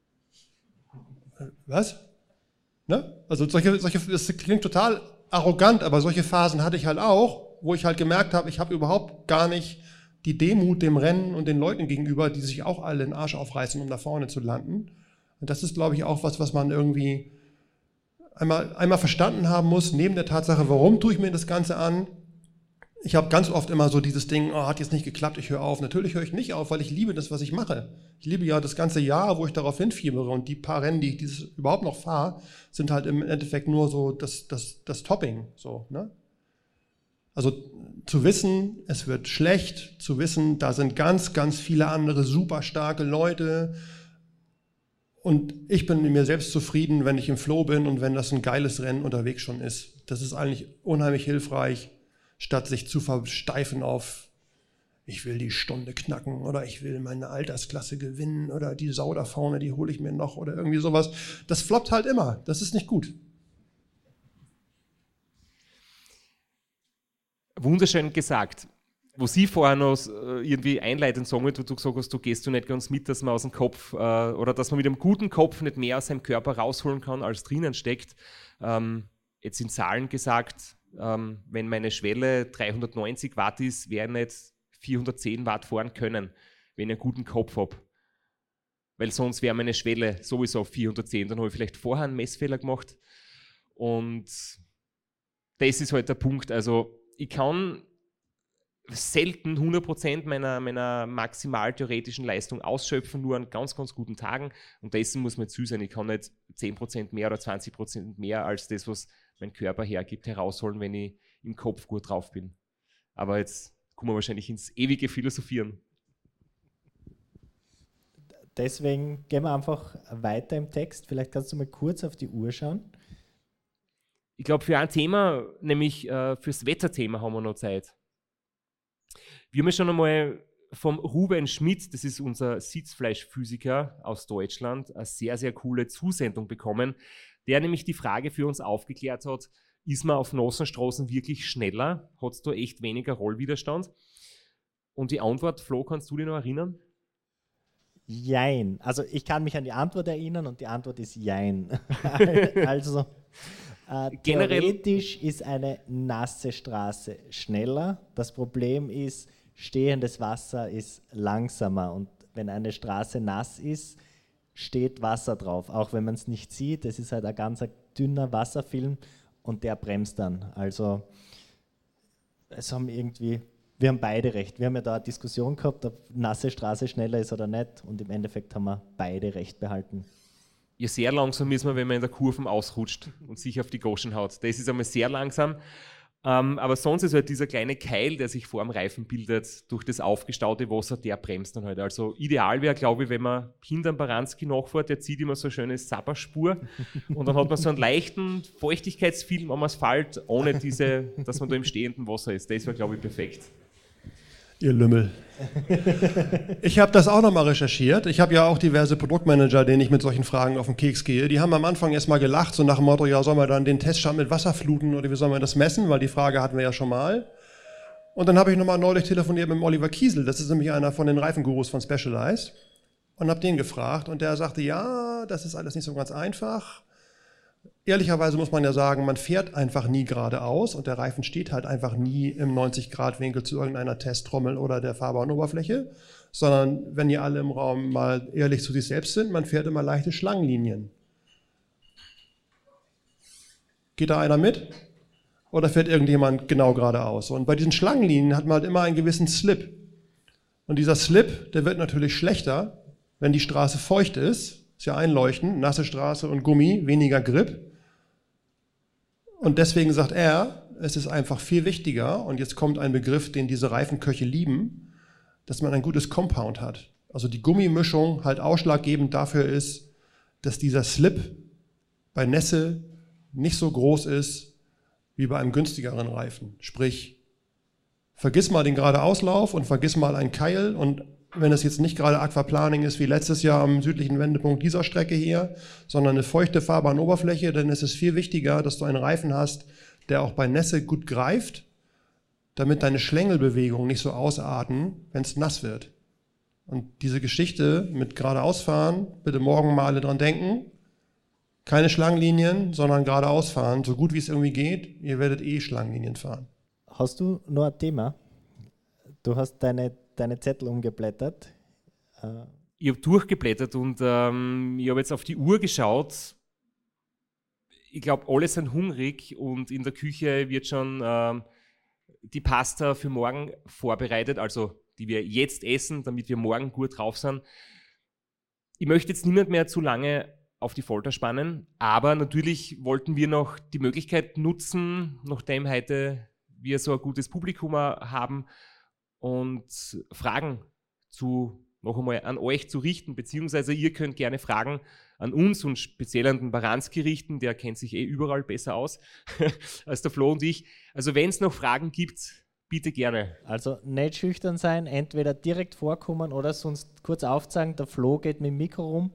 Was? Ne? Also solche, solche, das klingt total arrogant, aber solche Phasen hatte ich halt auch, wo ich halt gemerkt habe, ich habe überhaupt gar nicht die Demut dem Rennen und den Leuten gegenüber, die sich auch alle den Arsch aufreißen, um da vorne zu landen. Und das ist, glaube ich, auch was, was man irgendwie einmal, einmal verstanden haben muss, neben der Tatsache, warum tue ich mir das Ganze an. Ich habe ganz oft immer so dieses Ding, oh, hat jetzt nicht geklappt, ich höre auf. Natürlich höre ich nicht auf, weil ich liebe das, was ich mache. Ich liebe ja das ganze Jahr, wo ich darauf hinfiebere und die paar Rennen, die ich dieses überhaupt noch fahre, sind halt im Endeffekt nur so das, das, das Topping. So, ne? Also zu wissen, es wird schlecht, zu wissen, da sind ganz, ganz viele andere super starke Leute und ich bin mit mir selbst zufrieden, wenn ich im Flow bin und wenn das ein geiles Rennen unterwegs schon ist. Das ist eigentlich unheimlich hilfreich, statt sich zu versteifen auf, ich will die Stunde knacken oder ich will meine Altersklasse gewinnen oder die Sau da vorne, die hole ich mir noch oder irgendwie sowas. Das floppt halt immer, das ist nicht gut. Wunderschön gesagt. Wo Sie vorher noch irgendwie einleitend sagen, wo du gesagt hast, du gehst du nicht ganz mit, dass man aus dem Kopf äh, oder dass man mit einem guten Kopf nicht mehr aus seinem Körper rausholen kann, als drinnen steckt. Ähm, jetzt in Zahlen gesagt, ähm, wenn meine Schwelle dreihundertneunzig Watt ist, werde ich nicht vierhundertzehn Watt fahren können, wenn ich einen guten Kopf habe. Weil sonst wäre meine Schwelle sowieso auf vierhundertzehn. Dann habe ich vielleicht vorher einen Messfehler gemacht. Und das ist halt der Punkt. Also ich kann selten hundert Prozent meiner, meiner maximal theoretischen Leistung ausschöpfen, nur an ganz, ganz guten Tagen. Und dessen muss man zu sein. Ich kann nicht zehn Prozent mehr oder zwanzig Prozent mehr als das, was mein Körper hergibt, herausholen, wenn ich im Kopf gut drauf bin. Aber jetzt kommen wir wahrscheinlich ins ewige Philosophieren. Deswegen gehen wir einfach weiter im Text. Vielleicht kannst du mal kurz auf die Uhr schauen. Ich glaube, für ein Thema, nämlich äh, fürs Wetterthema, haben wir noch Zeit. Wir haben ja schon einmal vom Ruben Schmidt, das ist unser Sitzfleischphysiker aus Deutschland, eine sehr, sehr coole Zusendung bekommen, der nämlich die Frage für uns aufgeklärt hat, ist man auf nassen Straßen wirklich schneller? Hat es da echt weniger Rollwiderstand? Und die Antwort, Flo, kannst du dich noch erinnern? Jein. Also ich kann mich an die Antwort erinnern und die Antwort ist Jein. Also äh, Generell- theoretisch ist eine nasse Straße schneller. Das Problem ist, stehendes Wasser ist langsamer und wenn eine Straße nass ist, steht Wasser drauf, auch wenn man es nicht sieht. Es ist halt ein ganz dünner Wasserfilm und der bremst dann. Also es haben irgendwie, wir haben beide recht. Wir haben ja da eine Diskussion gehabt, ob nasse Straße schneller ist oder nicht und im Endeffekt haben wir beide recht behalten. Ja, sehr langsam ist man, wenn man in der Kurve ausrutscht und sich auf die Goschen haut. Das ist einmal sehr langsam. Ähm, aber sonst ist halt dieser kleine Keil, der sich vor dem Reifen bildet, durch das aufgestaute Wasser, der bremst dann halt. Also ideal wäre, glaube ich, wenn man hinterm Baranski nachfährt, der zieht immer so eine schöne Sabberspur und dann hat man so einen leichten Feuchtigkeitsfilm am Asphalt, ohne diese, dass man da im stehenden Wasser ist. Das wäre, glaube ich, perfekt. Ihr Lümmel. Ich habe das auch nochmal recherchiert. Ich habe ja auch diverse Produktmanager, denen ich mit solchen Fragen auf den Keks gehe. Die haben am Anfang erstmal gelacht, so nach dem Motto, ja, sollen wir dann den Teststand mit Wasser fluten oder wie sollen wir das messen? Weil die Frage hatten wir ja schon mal. Und dann habe ich nochmal neulich telefoniert mit dem Oliver Kiesel, das ist nämlich einer von den Reifengurus von Specialized, und habe den gefragt und der sagte, ja, das ist alles nicht so ganz einfach. Ehrlicherweise muss man ja sagen, man fährt einfach nie geradeaus und der Reifen steht halt einfach nie im neunzig Grad Winkel zu irgendeiner Testtrommel oder der Fahrbahnoberfläche, sondern wenn ihr alle im Raum mal ehrlich zu sich selbst sind, man fährt immer leichte Schlangenlinien. Geht da einer mit? Oder fährt irgendjemand genau geradeaus? Und bei diesen Schlangenlinien hat man halt immer einen gewissen Slip. Und dieser Slip, der wird natürlich schlechter, wenn die Straße feucht ist. Ist ja einleuchtend, nasse Straße und Gummi, weniger Grip. Und deswegen sagt er, es ist einfach viel wichtiger, und jetzt kommt ein Begriff, den diese Reifenköche lieben, dass man ein gutes Compound hat. Also die Gummimischung halt ausschlaggebend dafür ist, dass dieser Slip bei Nässe nicht so groß ist wie bei einem günstigeren Reifen. Sprich, vergiss mal den Geradeauslauf und vergiss mal einen Keil, und wenn es jetzt nicht gerade Aquaplaning ist wie letztes Jahr am südlichen Wendepunkt dieser Strecke hier, sondern eine feuchte Fahrbahnoberfläche, dann ist es viel wichtiger, dass du einen Reifen hast, der auch bei Nässe gut greift, damit deine Schlängelbewegungen nicht so ausarten, wenn es nass wird. Und diese Geschichte mit geradeausfahren, bitte morgen mal alle dran denken, keine Schlangenlinien, sondern geradeausfahren, so gut wie es irgendwie geht, ihr werdet eh Schlangenlinien fahren. Hast du noch ein Thema? Du hast deine, deine Zettel umgeblättert. Äh, Ich habe durchgeblättert und ähm, ich habe jetzt auf die Uhr geschaut. Ich glaube, alle sind hungrig und in der Küche wird schon ähm, die Pasta für morgen vorbereitet, also die wir jetzt essen, damit wir morgen gut drauf sind. Ich möchte jetzt niemand mehr zu lange auf die Folter spannen, aber natürlich wollten wir noch die Möglichkeit nutzen, nachdem heute wir so ein gutes Publikum haben, und Fragen zu, noch einmal an euch zu richten, beziehungsweise ihr könnt gerne Fragen an uns und speziell an den Baranski richten, der kennt sich eh überall besser aus als der Flo und ich. Also wenn es noch Fragen gibt, bitte gerne. Also nicht schüchtern sein, entweder direkt vorkommen oder sonst kurz aufzeigen, der Flo geht mit dem Mikro rum.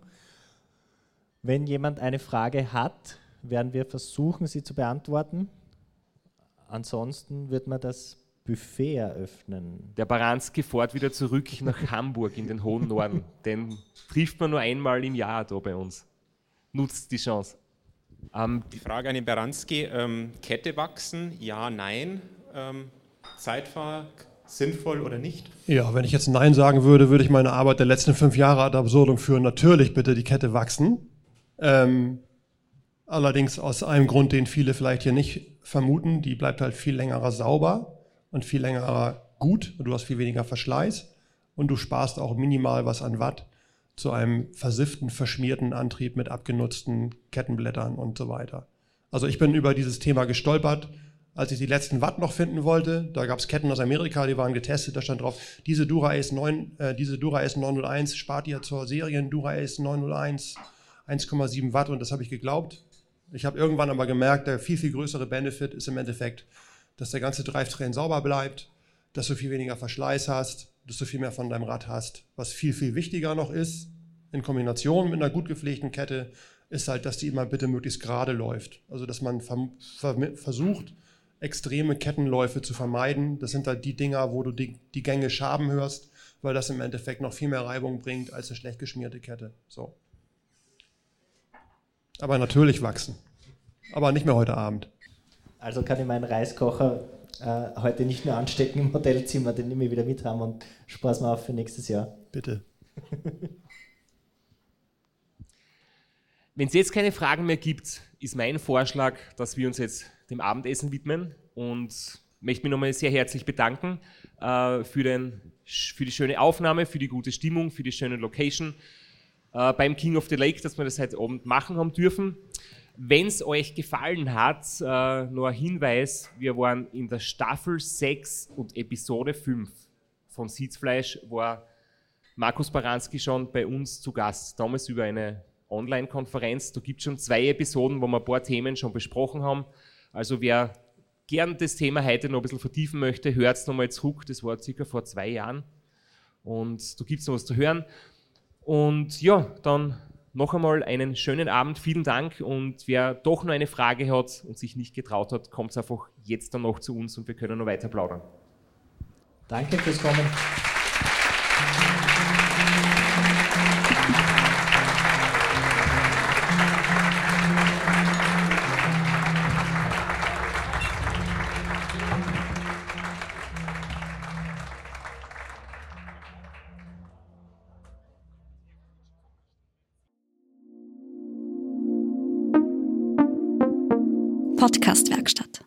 Wenn jemand eine Frage hat, werden wir versuchen, sie zu beantworten. Ansonsten wird man das Buffet eröffnen. Der Baranski fährt wieder zurück nach Hamburg in den hohen Norden. Den trifft man nur einmal im Jahr da bei uns. Nutzt die Chance. Ähm, Die Frage an den Baranski, ähm, Kette wachsen, ja, nein, ähm, Zeitfahr, sinnvoll oder nicht? Ja, wenn ich jetzt Nein sagen würde, würde ich meine Arbeit der letzten fünf Jahre ad absurdum führen. Natürlich bitte die Kette wachsen. Ähm, allerdings aus einem Grund, den viele vielleicht hier nicht vermuten, die bleibt halt viel längerer sauber und viel längerer gut. Du hast viel weniger Verschleiß und du sparst auch minimal was an Watt zu einem versifften, verschmierten Antrieb mit abgenutzten Kettenblättern und so weiter. Also ich bin über dieses Thema gestolpert, als ich die letzten Watt noch finden wollte. Da gab es Ketten aus Amerika, die waren getestet, da stand drauf, diese Dura-Ace neun, äh, diese Dura-Ace neunhunderteins spart ihr zur Serien Dura-Ace neunhunderteins eins Komma sieben Watt, und das habe ich geglaubt. Ich habe irgendwann aber gemerkt, der viel, viel größere Benefit ist im Endeffekt, dass der ganze Drivetrain sauber bleibt, dass du viel weniger Verschleiß hast, dass du viel mehr von deinem Rad hast. Was viel, viel wichtiger noch ist, in Kombination mit einer gut gepflegten Kette, ist halt, dass die immer bitte möglichst gerade läuft. Also dass man versucht, extreme Kettenläufe zu vermeiden. Das sind halt die Dinger, wo du die, die Gänge schaben hörst, weil das im Endeffekt noch viel mehr Reibung bringt als eine schlecht geschmierte Kette. So. Aber natürlich wachsen. Aber nicht mehr heute Abend. Also kann ich meinen Reiskocher äh, heute nicht nur anstecken im Hotelzimmer, den nehme ich wieder mit haben und spaß mal auf für nächstes Jahr. Bitte. Wenn es jetzt keine Fragen mehr gibt, ist mein Vorschlag, dass wir uns jetzt dem Abendessen widmen und möchte mich nochmal sehr herzlich bedanken äh, für, den, für die schöne Aufnahme, für die gute Stimmung, für die schöne Location äh, beim King of the Lake, dass wir das heute Abend machen haben dürfen. Wenn es euch gefallen hat, äh, nur ein Hinweis, wir waren in der Staffel sechs und Episode fünf von Sitzfleisch, war Markus Baranski schon bei uns zu Gast, damals über eine Online-Konferenz. Da gibt es schon zwei Episoden, wo wir ein paar Themen schon besprochen haben. Also wer gern das Thema heute noch ein bisschen vertiefen möchte, hört es nochmal zurück. Das war circa vor zwei Jahren. Und da gibt es noch was zu hören. Und ja, dann noch einmal einen schönen Abend. Vielen Dank. Und wer doch noch eine Frage hat und sich nicht getraut hat, kommt einfach jetzt dann noch zu uns und wir können noch weiter plaudern. Danke fürs Kommen. Podcast-Werkstatt.